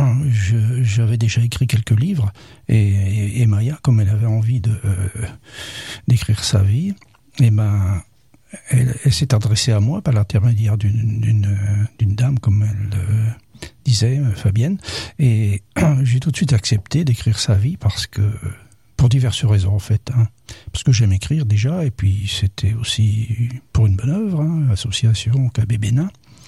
je, j'avais déjà écrit quelques livres, et, et, et Maya, comme elle avait envie de euh, d'écrire sa vie, et ben elle, elle s'est adressée à moi par l'intermédiaire d'une, d'une, d'une dame, comme elle euh, disait, Fabienne, et j'ai tout de suite accepté d'écrire sa vie parce que, pour diverses raisons en fait, hein, parce que j'aime écrire déjà, et puis c'était aussi pour une bonne œuvre, hein, l'association K B Bénin.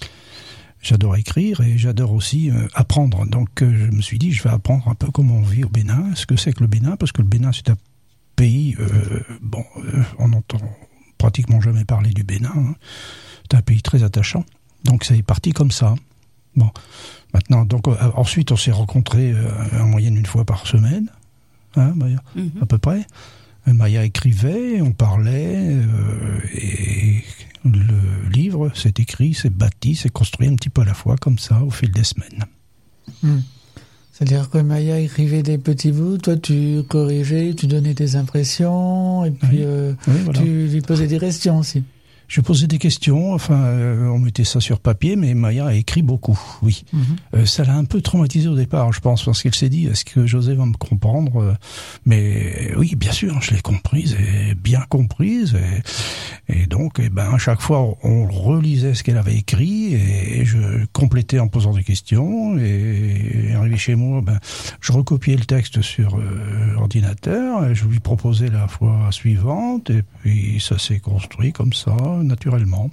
J'adore écrire et j'adore aussi euh, apprendre. Donc euh, je me suis dit, je vais apprendre un peu comment on vit au Bénin, ce que c'est que le Bénin, parce que le Bénin c'est un pays, euh, bon, euh, on n'entend pratiquement jamais parler du Bénin, hein. C'est un pays très attachant. Donc ça est parti comme ça. Bon, maintenant, donc euh, ensuite on s'est rencontrés euh, en moyenne une fois par semaine, hein, Maya, mm-hmm. à peu près. Maya écrivait, on parlait, euh, et le livre s'est écrit, s'est bâti, s'est construit un petit peu à la fois, comme ça, au fil des semaines. Mmh. C'est-à-dire que Maya écrivait des petits bouts, toi tu corrigeais, tu donnais tes impressions, et puis oui. Euh, oui, voilà. Tu lui posais des questions aussi. Je posais des questions, enfin, euh, on mettait ça sur papier, mais Maya a écrit beaucoup, oui. Mm-hmm. Euh, ça l'a un peu traumatisé au départ, je pense, parce qu'elle s'est dit, est-ce que José va me comprendre? Mais oui, bien sûr, je l'ai comprise, et bien comprise, et, et donc, eh ben, à chaque fois, on relisait ce qu'elle avait écrit, et je complétais en posant des questions, et arrivé chez moi, ben, je recopiais le texte sur euh, l'ordinateur, et je lui proposais la fois suivante, et puis ça s'est construit comme ça, naturellement.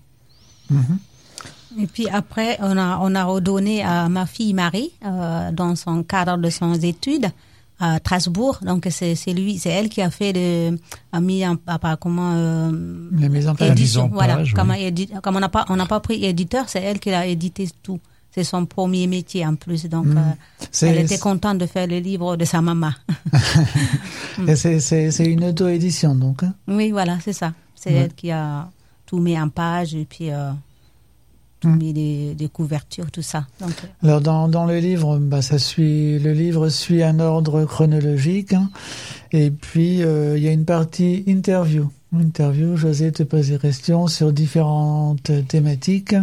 Mm-hmm. Et puis après, on a, on a redonné à ma fille Marie, euh, dans son cadre de ses études, à Strasbourg. Donc c'est c'est lui, c'est elle qui a fait de a mis en à, comment euh, la mise en page. édition, La mise en voilà. page, Comme, oui. édi- comme on n'a pas on n'a pas pris éditeur, c'est elle qui a édité tout. C'est son premier métier en plus. Donc Mmh. euh, C'est- elle était contente de faire le livre de sa maman. Et c'est, c'est, c'est une auto-édition, donc. Hein. Oui, voilà, c'est ça. C'est Ouais. elle qui a tout mis en page et puis euh, tout Mm. mis des, des couvertures, tout ça. Donc, euh, Alors dans, dans le livre, bah, ça suit, le livre suit un ordre chronologique, hein. Et puis euh, il y a une partie interview. Interview, José te pose des questions sur différentes thématiques.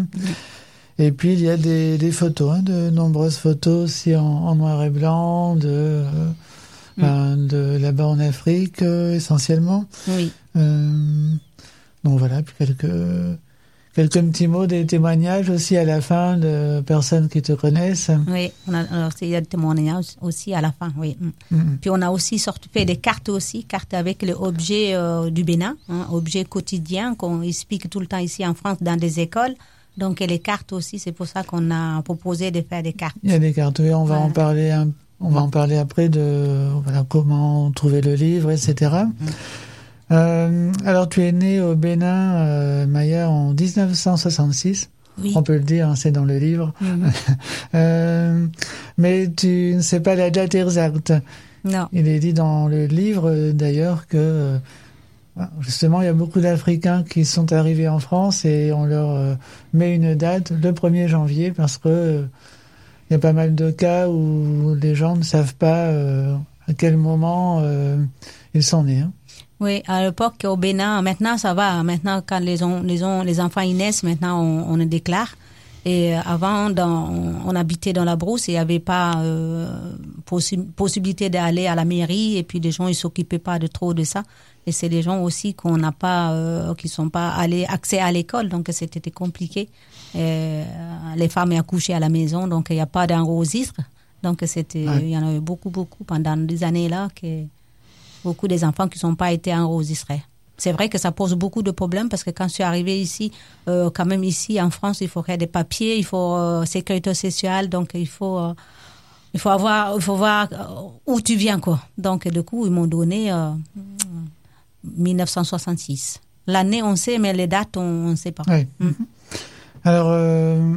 Et puis il y a des, des photos, hein, de nombreuses photos aussi en, en noir et blanc, de, euh, Mm. ben, de là-bas en Afrique euh, essentiellement. oui. Euh, donc voilà, puis quelques quelques petits mots, des témoignages aussi à la fin de personnes qui te connaissent. Oui, on a, alors, il y a des témoignages aussi à la fin, oui. Mm. Mhm. Puis on a aussi sorti, fait des cartes aussi, cartes avec les objets euh, du Bénin, hein, objets quotidiens qu'on explique tout le temps ici en France dans des écoles. Donc et les cartes aussi, c'est pour ça qu'on a proposé de faire des cartes. Il y a des cartes, oui, on va Voilà. en parler, un- on va en parler après de voilà comment trouver le livre, et cetera. Mm. Euh, alors tu es né au Bénin, euh, Maya, en dix-neuf cent soixante-six. Oui. On peut le dire, hein, c'est dans le livre. Mhm. Euh, mais tu ne sais pas la date exacte. Non. Il est dit dans le livre, euh, d'ailleurs, que euh, justement, il y a beaucoup d'Africains qui sont arrivés en France et on leur euh, met une date, le premier janvier, parce que euh, il y a pas mal de cas où les gens ne savent pas euh, à quel moment euh, ils sont nés. Hein. Oui, à l'époque au Bénin, maintenant ça va. Maintenant, quand les, on, les, on, les enfants ils naissent, maintenant on, on le déclare. Et euh, avant, dans, on, on habitait dans la brousse et il n'y avait pas euh, possi- possibilité d'aller à la mairie. Et puis les gens ils s'occupaient pas de trop de ça. Et c'est des gens aussi qu'on n'a pas, euh, qui sont pas allés accès à l'école, donc c'était compliqué. Et, euh, les femmes accouchaient à la maison, donc il n'y a pas d'enregistre. Donc c'était, Ouais. il y en avait beaucoup, beaucoup pendant des années là que beaucoup des enfants qui n'ont pas été enregistrés. C'est vrai que ça pose beaucoup de problèmes parce que quand je suis arrivée ici, euh, quand même ici en France, il faut faire des papiers, il faut euh, sécurité sociale, donc il faut, euh, il faut avoir, il faut voir euh, où tu viens quoi. Donc du coup ils m'ont donné euh, dix-neuf cent soixante-six. L'année on sait, mais les dates on ne sait pas. Ouais. Mm. Alors, euh,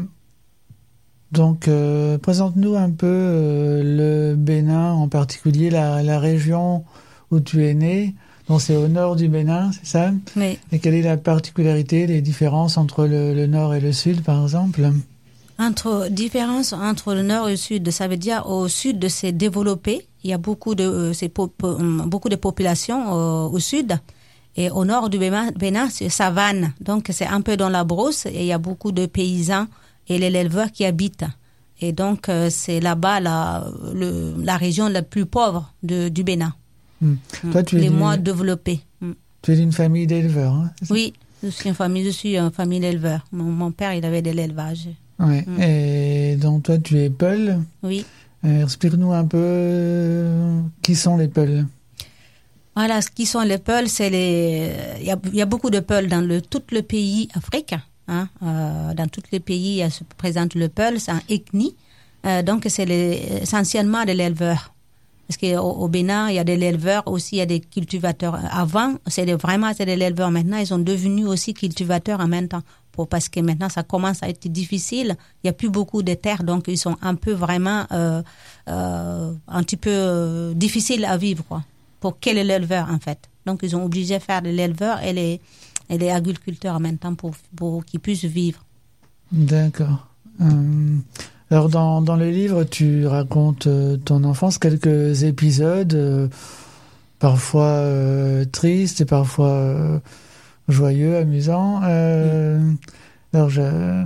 donc, euh, présente-nous un peu euh, le Bénin, en particulier la, la région où tu es né. Donc, c'est au nord du Bénin, c'est ça? Mais Et quelle est la particularité, les différences entre le, le nord et le sud, par exemple? entre différence entre le nord et le sud, ça veut dire au sud c'est développé, il y a beaucoup de euh, c'est po- po- hum, beaucoup de populations euh, au sud et au nord du Bénin, Bénin c'est savane, donc c'est un peu dans la brousse et il y a beaucoup de paysans et les éleveurs qui habitent et donc euh, c'est là-bas la le, la région la plus pauvre de, du Bénin. Hmm. Hum, Toi, tu es les du- moins développés. Hum. Tu es d'une famille d'éleveurs, hein, c'est ça? Oui, je suis une famille, je suis une famille d'éleveurs. Mon, mon père il avait de l'élevage. Ouais. Mm. Et donc, toi, tu es Peul. Oui. Euh, explique-nous un peu euh, qui sont les Peuls. Voilà, ce qui sont les Peuls, c'est les. Il y a, il y a beaucoup de Peuls dans le tout le pays africain. Hein, euh, dans tous les pays, il se présente le Peul, c'est un ethnie. Euh, donc, c'est les, essentiellement de l'éleveur. Parce qu'au au Bénin, il y a de l'éleveur aussi, il y a des cultivateurs. Avant, c'est des, vraiment c'est de l'éleveur. Maintenant, ils sont devenus aussi cultivateurs en même temps. Pour, parce que maintenant, ça commence à être difficile. Il n'y a plus beaucoup de terres, donc ils sont un peu vraiment euh, euh, un petit peu euh, difficiles à vivre, quoi. Pour quel est l'éleveur, en fait. Donc, ils ont obligé de faire de l'éleveur et les, et les agriculteurs en même temps pour, pour qu'ils puissent vivre. D'accord. Euh, alors, dans, dans le livre, tu racontes euh, ton enfance, quelques épisodes, euh, parfois euh, tristes et parfois euh, joyeux, amusants. Euh, mm. Alors, je...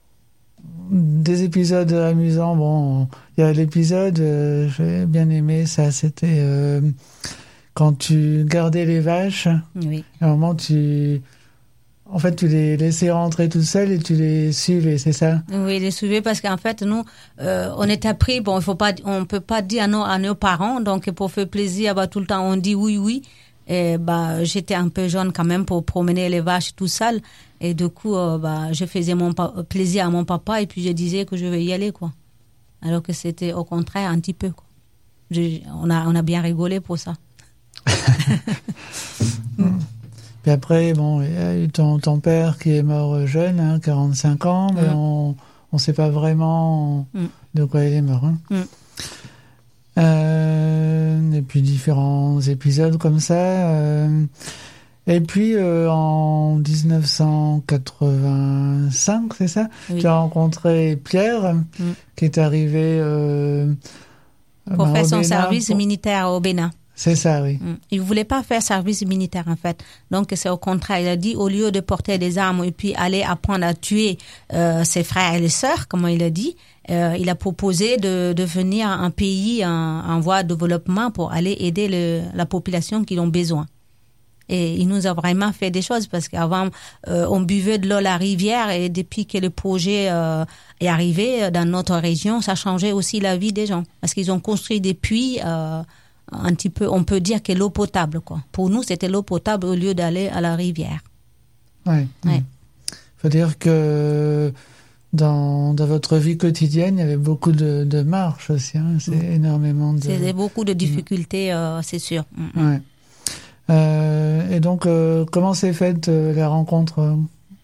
des épisodes amusants, bon, il y a l'épisode, euh, j'ai bien aimé ça, c'était euh, quand tu gardais les vaches, Oui. à un moment, tu... En fait, tu les laissais rentrer tout seul et tu les suivais, c'est ça? Oui, les suivais parce qu'en fait, nous, euh, on est appris, bon, il faut pas, on peut pas dire non à nos parents, donc pour faire plaisir, bah, tout le temps, on dit oui, oui. Et bah, j'étais un peu jeune quand même pour promener les vaches tout seul. Et du coup, euh, bah, je faisais mon pa- plaisir à mon papa et puis je disais que je vais y aller, quoi. Alors que c'était au contraire un petit peu, quoi. je, on a on a bien rigolé pour ça. mm. Puis après, bon, il y a eu ton, ton père qui est mort jeune, hein, quarante-cinq ans, mais mm. on on sait pas vraiment mm. de quoi il est mort. Hein. Mm. Euh, et puis différents épisodes comme ça. Euh, et puis euh, en dix-neuf cent quatre-vingt-cinq, c'est ça, oui. Tu as rencontré Pierre, mm. qui est arrivé euh, pour bah, faire son Bénin, service pour... militaire au Bénin. C'est ça, oui. Il voulait pas faire service militaire, en fait. Donc, c'est au contraire. Il a dit, au lieu de porter des armes et puis aller apprendre à tuer euh, ses frères et les sœurs, comme il a dit, euh, il a proposé de, de venir à un pays en, en voie de développement pour aller aider le, la population qui ont besoin. Et il nous a vraiment fait des choses parce qu'avant, euh, on buvait de l'eau à la rivière et depuis que le projet euh, est arrivé dans notre région, ça changeait aussi la vie des gens. Parce qu'ils ont construit des puits... Euh, un petit peu, on peut dire que l'eau potable, quoi. Pour nous, c'était l'eau potable au lieu d'aller à la rivière. Ouais. Ouais. Faut dire que dans, dans votre vie quotidienne, il y avait beaucoup de, de marches aussi, hein. C'est mmh. énormément de... C'est beaucoup de difficultés, euh, c'est sûr. Mmh. Ouais. Euh, et donc, euh, comment s'est faite euh, la rencontre euh...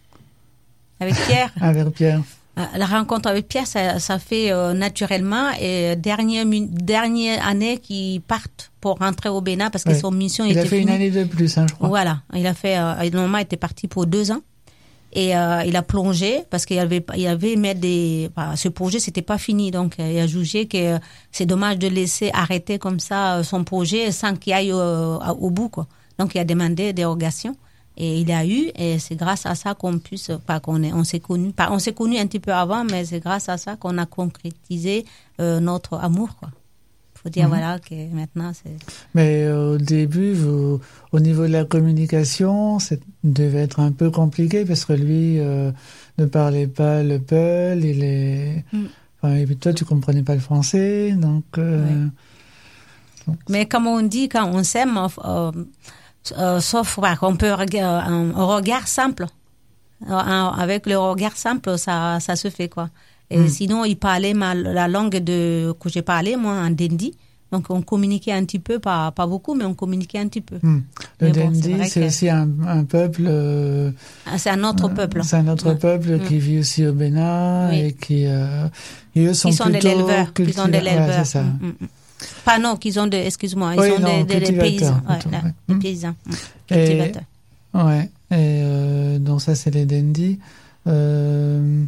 avec Pierre? Avec Pierre. La rencontre avec Pierre, ça, ça fait euh, naturellement. Et dernière dernière année qu'ils partent pour rentrer au Bénin parce que ouais. son mission il était a fait finie. Une année de plus, hein, je crois. Voilà, il a fait. Euh, normalement, il était parti pour deux ans et euh, il a plongé parce qu'il avait il avait mis des. Bah, ce projet c'était pas fini, donc euh, il a jugé que euh, c'est dommage de laisser arrêter comme ça euh, son projet sans qu'il aille euh, au bout, quoi. Donc il a demandé dérogation. Et il a eu, et c'est grâce à ça qu'on puisse, pas qu'on est, on s'est connus, pas, on s'est connus un petit peu avant, mais c'est grâce à ça qu'on a concrétisé euh, notre amour, quoi. Faut dire, mmh. voilà, que maintenant c'est... Mais euh, au début, vous, au niveau de la communication, ça devait être un peu compliqué parce que lui euh, ne parlait pas le peul, il est... Mmh. Enfin, et puis toi, tu comprenais pas le français, donc... Euh, oui. donc mais comme on dit, quand on s'aime... Euh, Euh, sauf bah, qu'on peut euh, un, un regard simple un, avec le regard simple ça ça se fait quoi et mm. sinon il parlait ma, la langue de que j'ai parlé moi en Dendi, donc on communiquait un petit peu pas pas beaucoup mais on communiquait un petit peu. mm. Le Dendi bon, c'est, c'est que... aussi un, un peuple euh, ah, c'est un autre euh, peuple c'est un autre ouais. peuple mm. qui vit aussi au Bénin oui. et qui euh, et eux sont, ils sont plutôt des éleveurs cultiv- ils sont des éleveurs ouais, c'est ça. Mm, mm. Pas non, qu'ils ont des, excuse-moi, ils oui, ont non, des, des, des paysans, ouais, plutôt, là, ouais. des mmh. paysans, cultivateurs. Et, ouais, et euh, donc ça c'est les Dendi. Euh,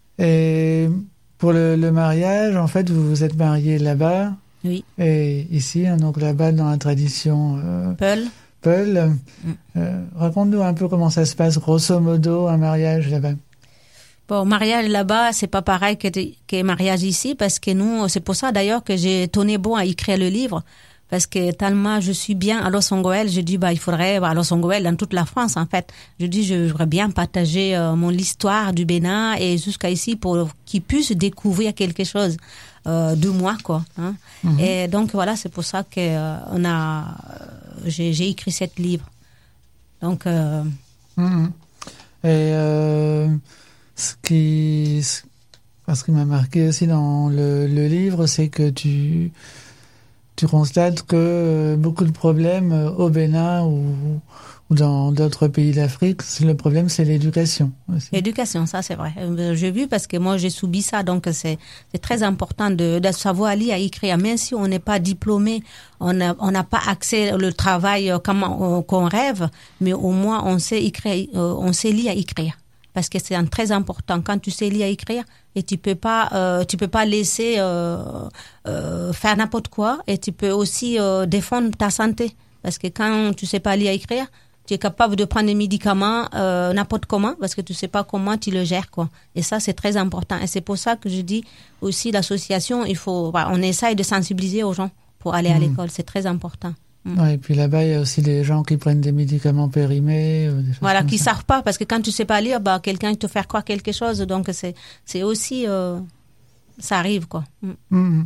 et pour le, le mariage, en fait, vous vous êtes mariés là-bas. Oui. Et ici, donc là-bas dans la tradition euh, Peul. Peul. Mmh. Euh, raconte-nous un peu comment ça se passe, grosso modo, un mariage là-bas. Bon, mariage là-bas, c'est pas pareil que, que mariage ici, parce que nous, c'est pour ça d'ailleurs que j'ai tourné bon à écrire le livre, parce que tellement je suis bien à Los Angeles, je dis bah il faudrait bah, à Los Angeles dans toute la France en fait. Je dis je voudrais bien partager euh, mon histoire du Bénin et jusqu'à ici pour qu'ils puissent découvrir quelque chose euh, de moi quoi. Hein. Mm-hmm. Et donc voilà, c'est pour ça que euh, on a j'ai, j'ai écrit cet livre. Donc. Euh, mm-hmm. Et euh... Ce qui, ce qui m'a marqué aussi dans le, le livre, c'est que tu, tu constates que beaucoup de problèmes au Bénin ou, ou dans d'autres pays d'Afrique, le problème c'est l'éducation aussi. L'éducation, ça c'est vrai. J'ai vu parce que moi j'ai subi ça, donc c'est, c'est très important de, de savoir lire et écrire. Même si on n'est pas diplômé, on n'a on n'a pas accès au travail comme on, qu'on rêve, mais au moins on sait écrire, on sait lire et écrire. Parce que c'est un, très important quand tu sais lire et écrire et tu peux pas euh, tu peux pas laisser euh, euh, faire n'importe quoi et tu peux aussi euh, défendre ta santé parce que quand tu sais pas lire et écrire tu es capable de prendre des médicaments euh, n'importe comment parce que tu sais pas comment tu le gères quoi et ça c'est très important et c'est pour ça que je dis aussi l'association il faut bah, on essaye de sensibiliser aux gens pour aller mmh. à l'école c'est très important. Mmh. Ouais, et puis là-bas, il y a aussi des gens qui prennent des médicaments périmés. Ou des choses voilà, comme qui ça. savent pas, parce que quand tu sais pas lire, bah, quelqu'un te fait croire quelque chose, donc c'est, c'est aussi, euh, ça arrive, quoi. Mmh. Mmh.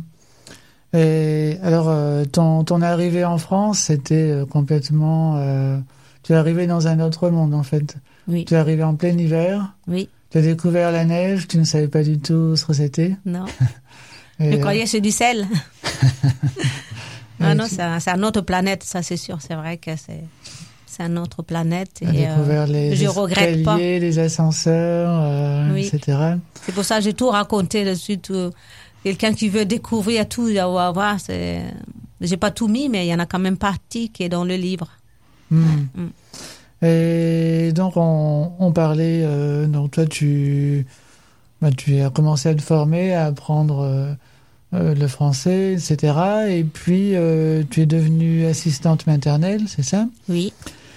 Et alors, euh, ton, ton arrivée en France, c'était euh, complètement, euh, tu es arrivé dans un autre monde, en fait. Oui. Tu es arrivé en plein hiver. Oui. Tu as découvert la neige, tu ne savais pas du tout ce que c'était. Non. Et, je croyais que c'est du sel. non, c'est un, c'est un autre planète, ça c'est sûr. C'est vrai que c'est, c'est un autre planète. Tu as découvert euh, les je regrette pas. Les ascenseurs, euh, oui. et cetera. C'est pour ça que j'ai tout raconté dessus. Tout, quelqu'un qui veut découvrir tout, voir, voir, c'est, j'ai pas tout mis, mais il y en a quand même partie qui est dans le livre. Mmh. Ouais. Mmh. Et donc on, on parlait, euh, donc toi tu, bah, tu as commencé à te former, à apprendre euh, euh, le français, et cetera. Et puis euh, tu es devenue assistante maternelle, c'est ça? Oui.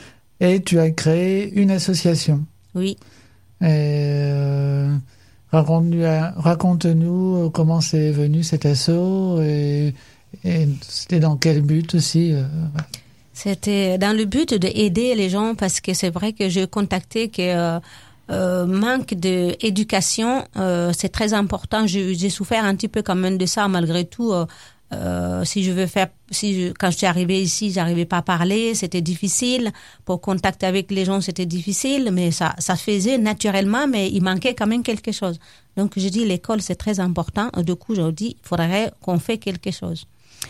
Et tu as créé une association. Oui. Et, euh, raconte-nous, raconte-nous comment c'est venu cet assaut et, et c'était dans quel but aussi euh, voilà. C'était dans le but d'aider les gens parce que c'est vrai que j'ai contacté que euh, euh, manque d'éducation, euh, c'est très important. J'ai, j'ai souffert un petit peu quand même de ça malgré tout. Euh, euh, si je veux faire, si je, quand je suis arrivée ici, j'arrivais pas à parler, c'était difficile. Pour contacter avec les gens, c'était difficile, mais ça, ça faisait naturellement, mais il manquait quand même quelque chose. Donc j'ai dit l'école c'est très important. Du coup j'ai dit il faudrait qu'on fait quelque chose.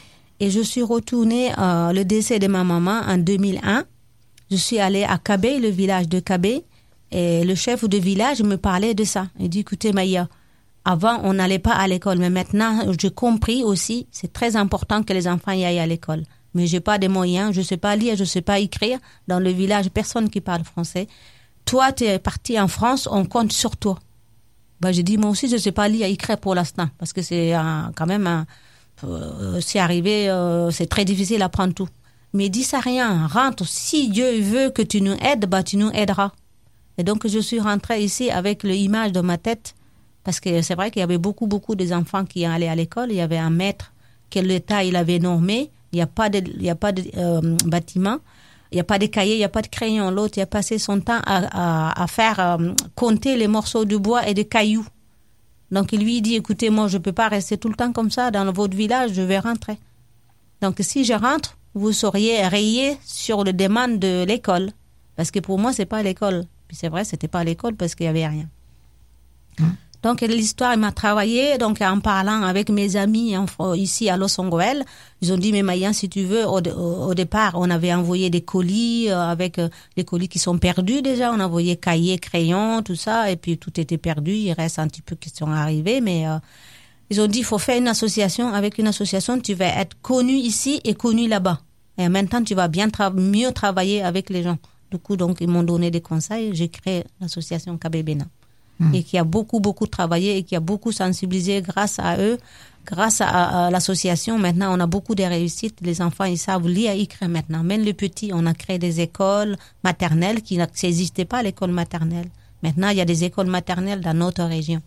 Et je suis retournée euh, le décès de ma maman en deux mille un. Je suis allée à Kabé, le village de Kabé, et le chef de village me parlait de ça. Il dit, écoutez Maya, avant on n'allait pas à l'école, mais maintenant j'ai compris aussi, c'est très important que les enfants y aillent à l'école. Mais j'ai pas de moyens, je sais pas lire, je sais pas écrire. Dans le village, personne qui parle français. Toi, tu es parti en France, on compte sur toi. Ben, j'ai dit, moi aussi, je sais pas lire et écrire pour l'instant, parce que c'est un, quand même un... Euh, c'est arrivé, euh, c'est très difficile à prendre tout. Mais dis ça rien, rentre. Si Dieu veut que tu nous aides, bah tu nous aideras. Et donc je suis rentrée ici avec l'image dans ma tête, parce que c'est vrai qu'il y avait beaucoup, beaucoup des enfants qui allaient à l'école. Il y avait un maître que l'État il avait nommé. Il n'y a pas de, il y a pas de euh, bâtiment, il n'y a pas de cahier, il n'y a pas de crayon. L'autre, il a passé son temps à, à, à faire euh, compter les morceaux de bois et de cailloux. Donc, il lui dit, écoutez, moi, je ne peux pas rester tout le temps comme ça dans votre village, je vais rentrer. Donc, si je rentre, vous seriez rayé sur le demande de l'école. Parce que pour moi, c'est pas l'école. Puis c'est vrai, c'était pas l'école parce qu'il y avait rien. Mmh. Donc, l'histoire, il m'a travaillé. Donc, en parlant avec mes amis en, ici à Los Angeles, ils ont dit, mais Maya, si tu veux, au, au, au départ, on avait envoyé des colis euh, avec euh, les colis qui sont perdus déjà. On a envoyé cahiers, crayons, tout ça. Et puis, tout était perdu. Il reste un petit peu qui sont arrivés. Mais euh, ils ont dit, il faut faire une association. Avec une association, tu vas être connu ici et connu là-bas. Et en même temps, tu vas bien tra- mieux travailler avec les gens. Du coup, donc, ils m'ont donné des conseils. J'ai créé l'association Kabé Bénin. Mmh. Et qui a beaucoup, beaucoup travaillé et qui a beaucoup sensibilisé grâce à eux, grâce à, à l'association. Maintenant, on a beaucoup de réussites. Les enfants, ils savent lire et écrire maintenant. Même les petits, on a créé des écoles maternelles qui n'existaient pas à l'école maternelle. Maintenant, il y a des écoles maternelles dans notre région.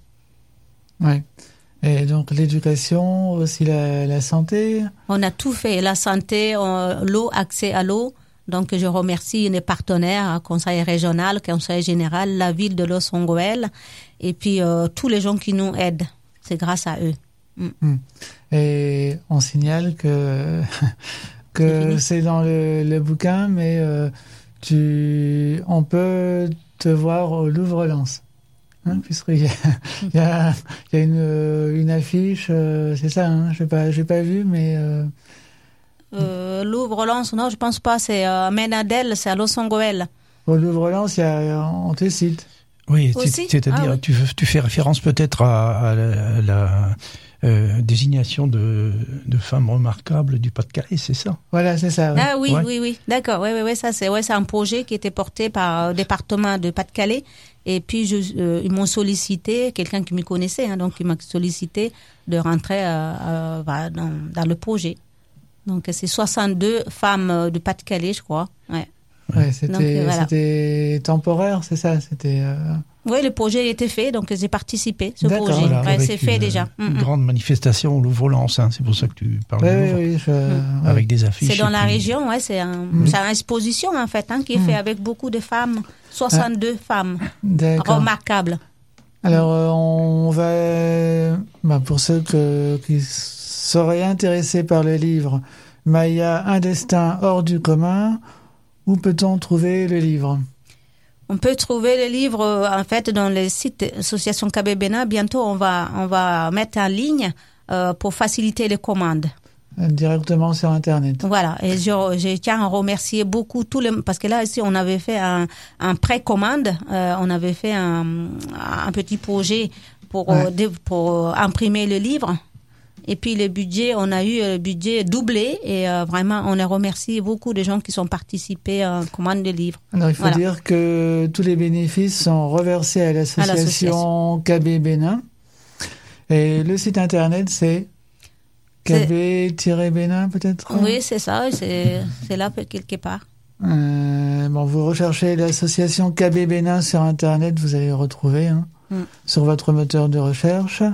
Oui. Et donc, l'éducation, aussi la, la santé. On a tout fait. La santé, on, l'eau, accès à l'eau. Donc, je remercie les partenaires, conseil régional, conseil général, la ville de Los Angeles, et puis euh, tous les gens qui nous aident. C'est grâce à eux. Mm. Et on signale que, que c'est, c'est dans le, le bouquin, mais euh, tu, on peut te voir au Louvre-Lens. Hein, puisqu'il y a, il y a, il y a une, une affiche, euh, c'est ça, hein, je n'ai pas, j'ai pas vu, mais... Euh, Euh, Louvre-Lens, non, je pense pas. C'est euh, Menadel, c'est à Los Angeles. Au Louvre-Lens, il y a, on te cite. Oui, c'est-à-dire, ah, oui. tu, tu fais référence peut-être à, à la, à la euh, désignation de, de femmes remarquables du Pas-de-Calais, c'est ça? Voilà, c'est ça. Ouais. Ah oui, ouais. oui, oui, d'accord. Oui, oui, oui, ça c'est, ouais, c'est un projet qui était porté par le département de Pas-de-Calais. Et puis je, euh, ils m'ont sollicité, quelqu'un qui me connaissait, hein, donc il m'a sollicité de rentrer euh, euh, dans, dans le projet. Donc, c'est soixante-deux femmes de Pas-de-Calais, je crois. Ouais. Ouais, c'était, donc, voilà. C'était temporaire, c'est ça, c'était. Euh... Oui, le projet était fait, donc j'ai participé. Ce D'accord, projet, voilà, ouais, c'est fait une, déjà. Une mm-hmm. grande manifestation au Louvre-Lens, hein, c'est pour ça que tu parles. Oui, de Louvre, oui, oui, je... mm. avec des affiches. C'est dans la puis... région, ouais, c'est, un, mm. c'est une exposition en fait, hein, qui est mm. faite avec beaucoup de femmes, soixante-deux ah. femmes D'accord. remarquables. Alors, euh, on va, bah, pour ceux que, qui seraient intéressés par le livre Maya, un destin hors du commun, où peut-on trouver le livre? On peut trouver le livre en fait dans le site Association Kabé Bénin. Bientôt, on va on va mettre en ligne euh, pour faciliter les commandes. directement sur Internet. Voilà, et je, je tiens à remercier beaucoup tous les, parce que là ici on avait fait un, un précommande, euh, on avait fait un, un petit projet pour ouais. euh, pour imprimer le livre. Et puis le budget, on a eu le budget doublé et euh, vraiment on a remercié beaucoup de gens qui sont participés à commande de livres. Alors il faut voilà. dire que tous les bénéfices sont reversés à l'association, à l'association. K B Bénin. Et le site internet c'est K B-Bénin peut-être? Oui, c'est ça, c'est, c'est là quelque part. Euh, bon, vous recherchez l'association K B Bénin sur internet, vous allez le retrouver hein, mm. sur votre moteur de recherche.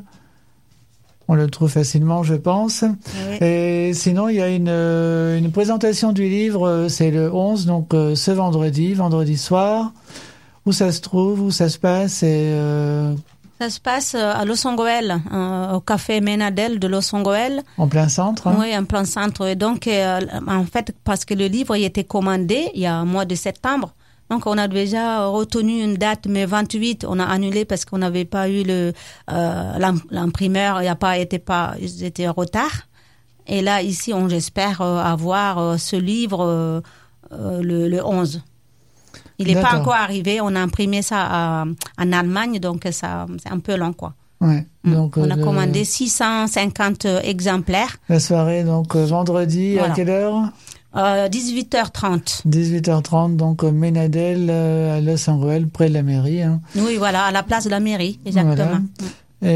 On le trouve facilement, je pense. Oui. Et sinon, il y a une, une présentation du livre, c'est le onze, donc euh, ce vendredi, vendredi soir. Où ça se trouve, où ça se passe et, euh... Ça se passe à Los Angeles, euh, au café Menadel de Los Angeles. En plein centre hein. Oui, en plein centre. Et donc, euh, en fait, parce que le livre il a été commandé il y a un mois de septembre, donc on a déjà retenu une date, mais vingt-huit, on a annulé parce qu'on n'avait pas eu le euh, l'imprimeur, il n'y a pas été pas, ils étaient en retard. Et là ici, on j'espère euh, avoir euh, ce livre euh, euh, le, le onze. Il n'est pas encore arrivé, on a imprimé ça à, en Allemagne, donc ça c'est un peu long quoi. Ouais. Donc on euh, a le... commandé six cent cinquante exemplaires. La soirée donc euh, vendredi voilà. À quelle heure? Euh, dix-huit heures trente. dix-huit heures trente, donc au Menadel, euh, à Los Angeles, près de la mairie. Hein. Oui, voilà, à la place de la mairie, exactement. Voilà.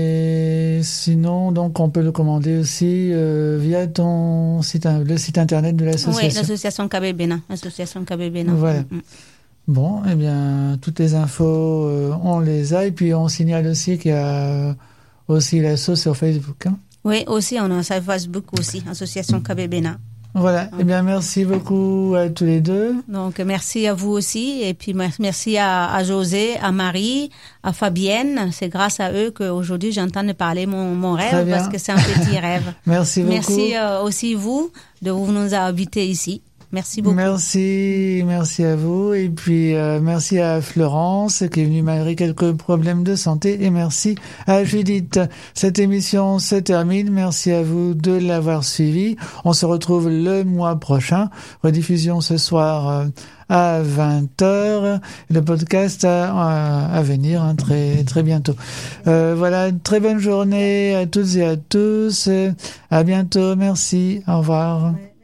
Et sinon, donc, on peut le commander aussi euh, via ton site, le site internet de l'association. Oui, l'association K B Bénin. L'association K B Bénin. Voilà. Mm-hmm. Bon, eh bien, toutes les infos, euh, on les a. Et puis, on signale aussi qu'il y a aussi l'asso sur Facebook. Hein. Oui, aussi, on a sur Facebook aussi, Association K B Bénin. Voilà. Eh bien, merci beaucoup à tous les deux. Donc, merci à vous aussi. Et puis, merci à, à José, à Marie, à Fabienne. C'est grâce à eux qu'aujourd'hui, j'entends parler mon, mon rêve parce que c'est un petit rêve. Merci beaucoup. Merci euh, aussi vous de vous nous inviter ici. Merci beaucoup. Merci, merci à vous. Et puis, euh, merci à Florence qui est venue malgré quelques problèmes de santé. Et merci à Judith. Cette émission se termine. Merci à vous de l'avoir suivi. On se retrouve le mois prochain. Rediffusion ce soir euh, à vingt heures. Le podcast à, à venir hein, très, très bientôt. Euh, voilà, très bonne journée à toutes et à tous. À bientôt. Merci. Au revoir. Ouais.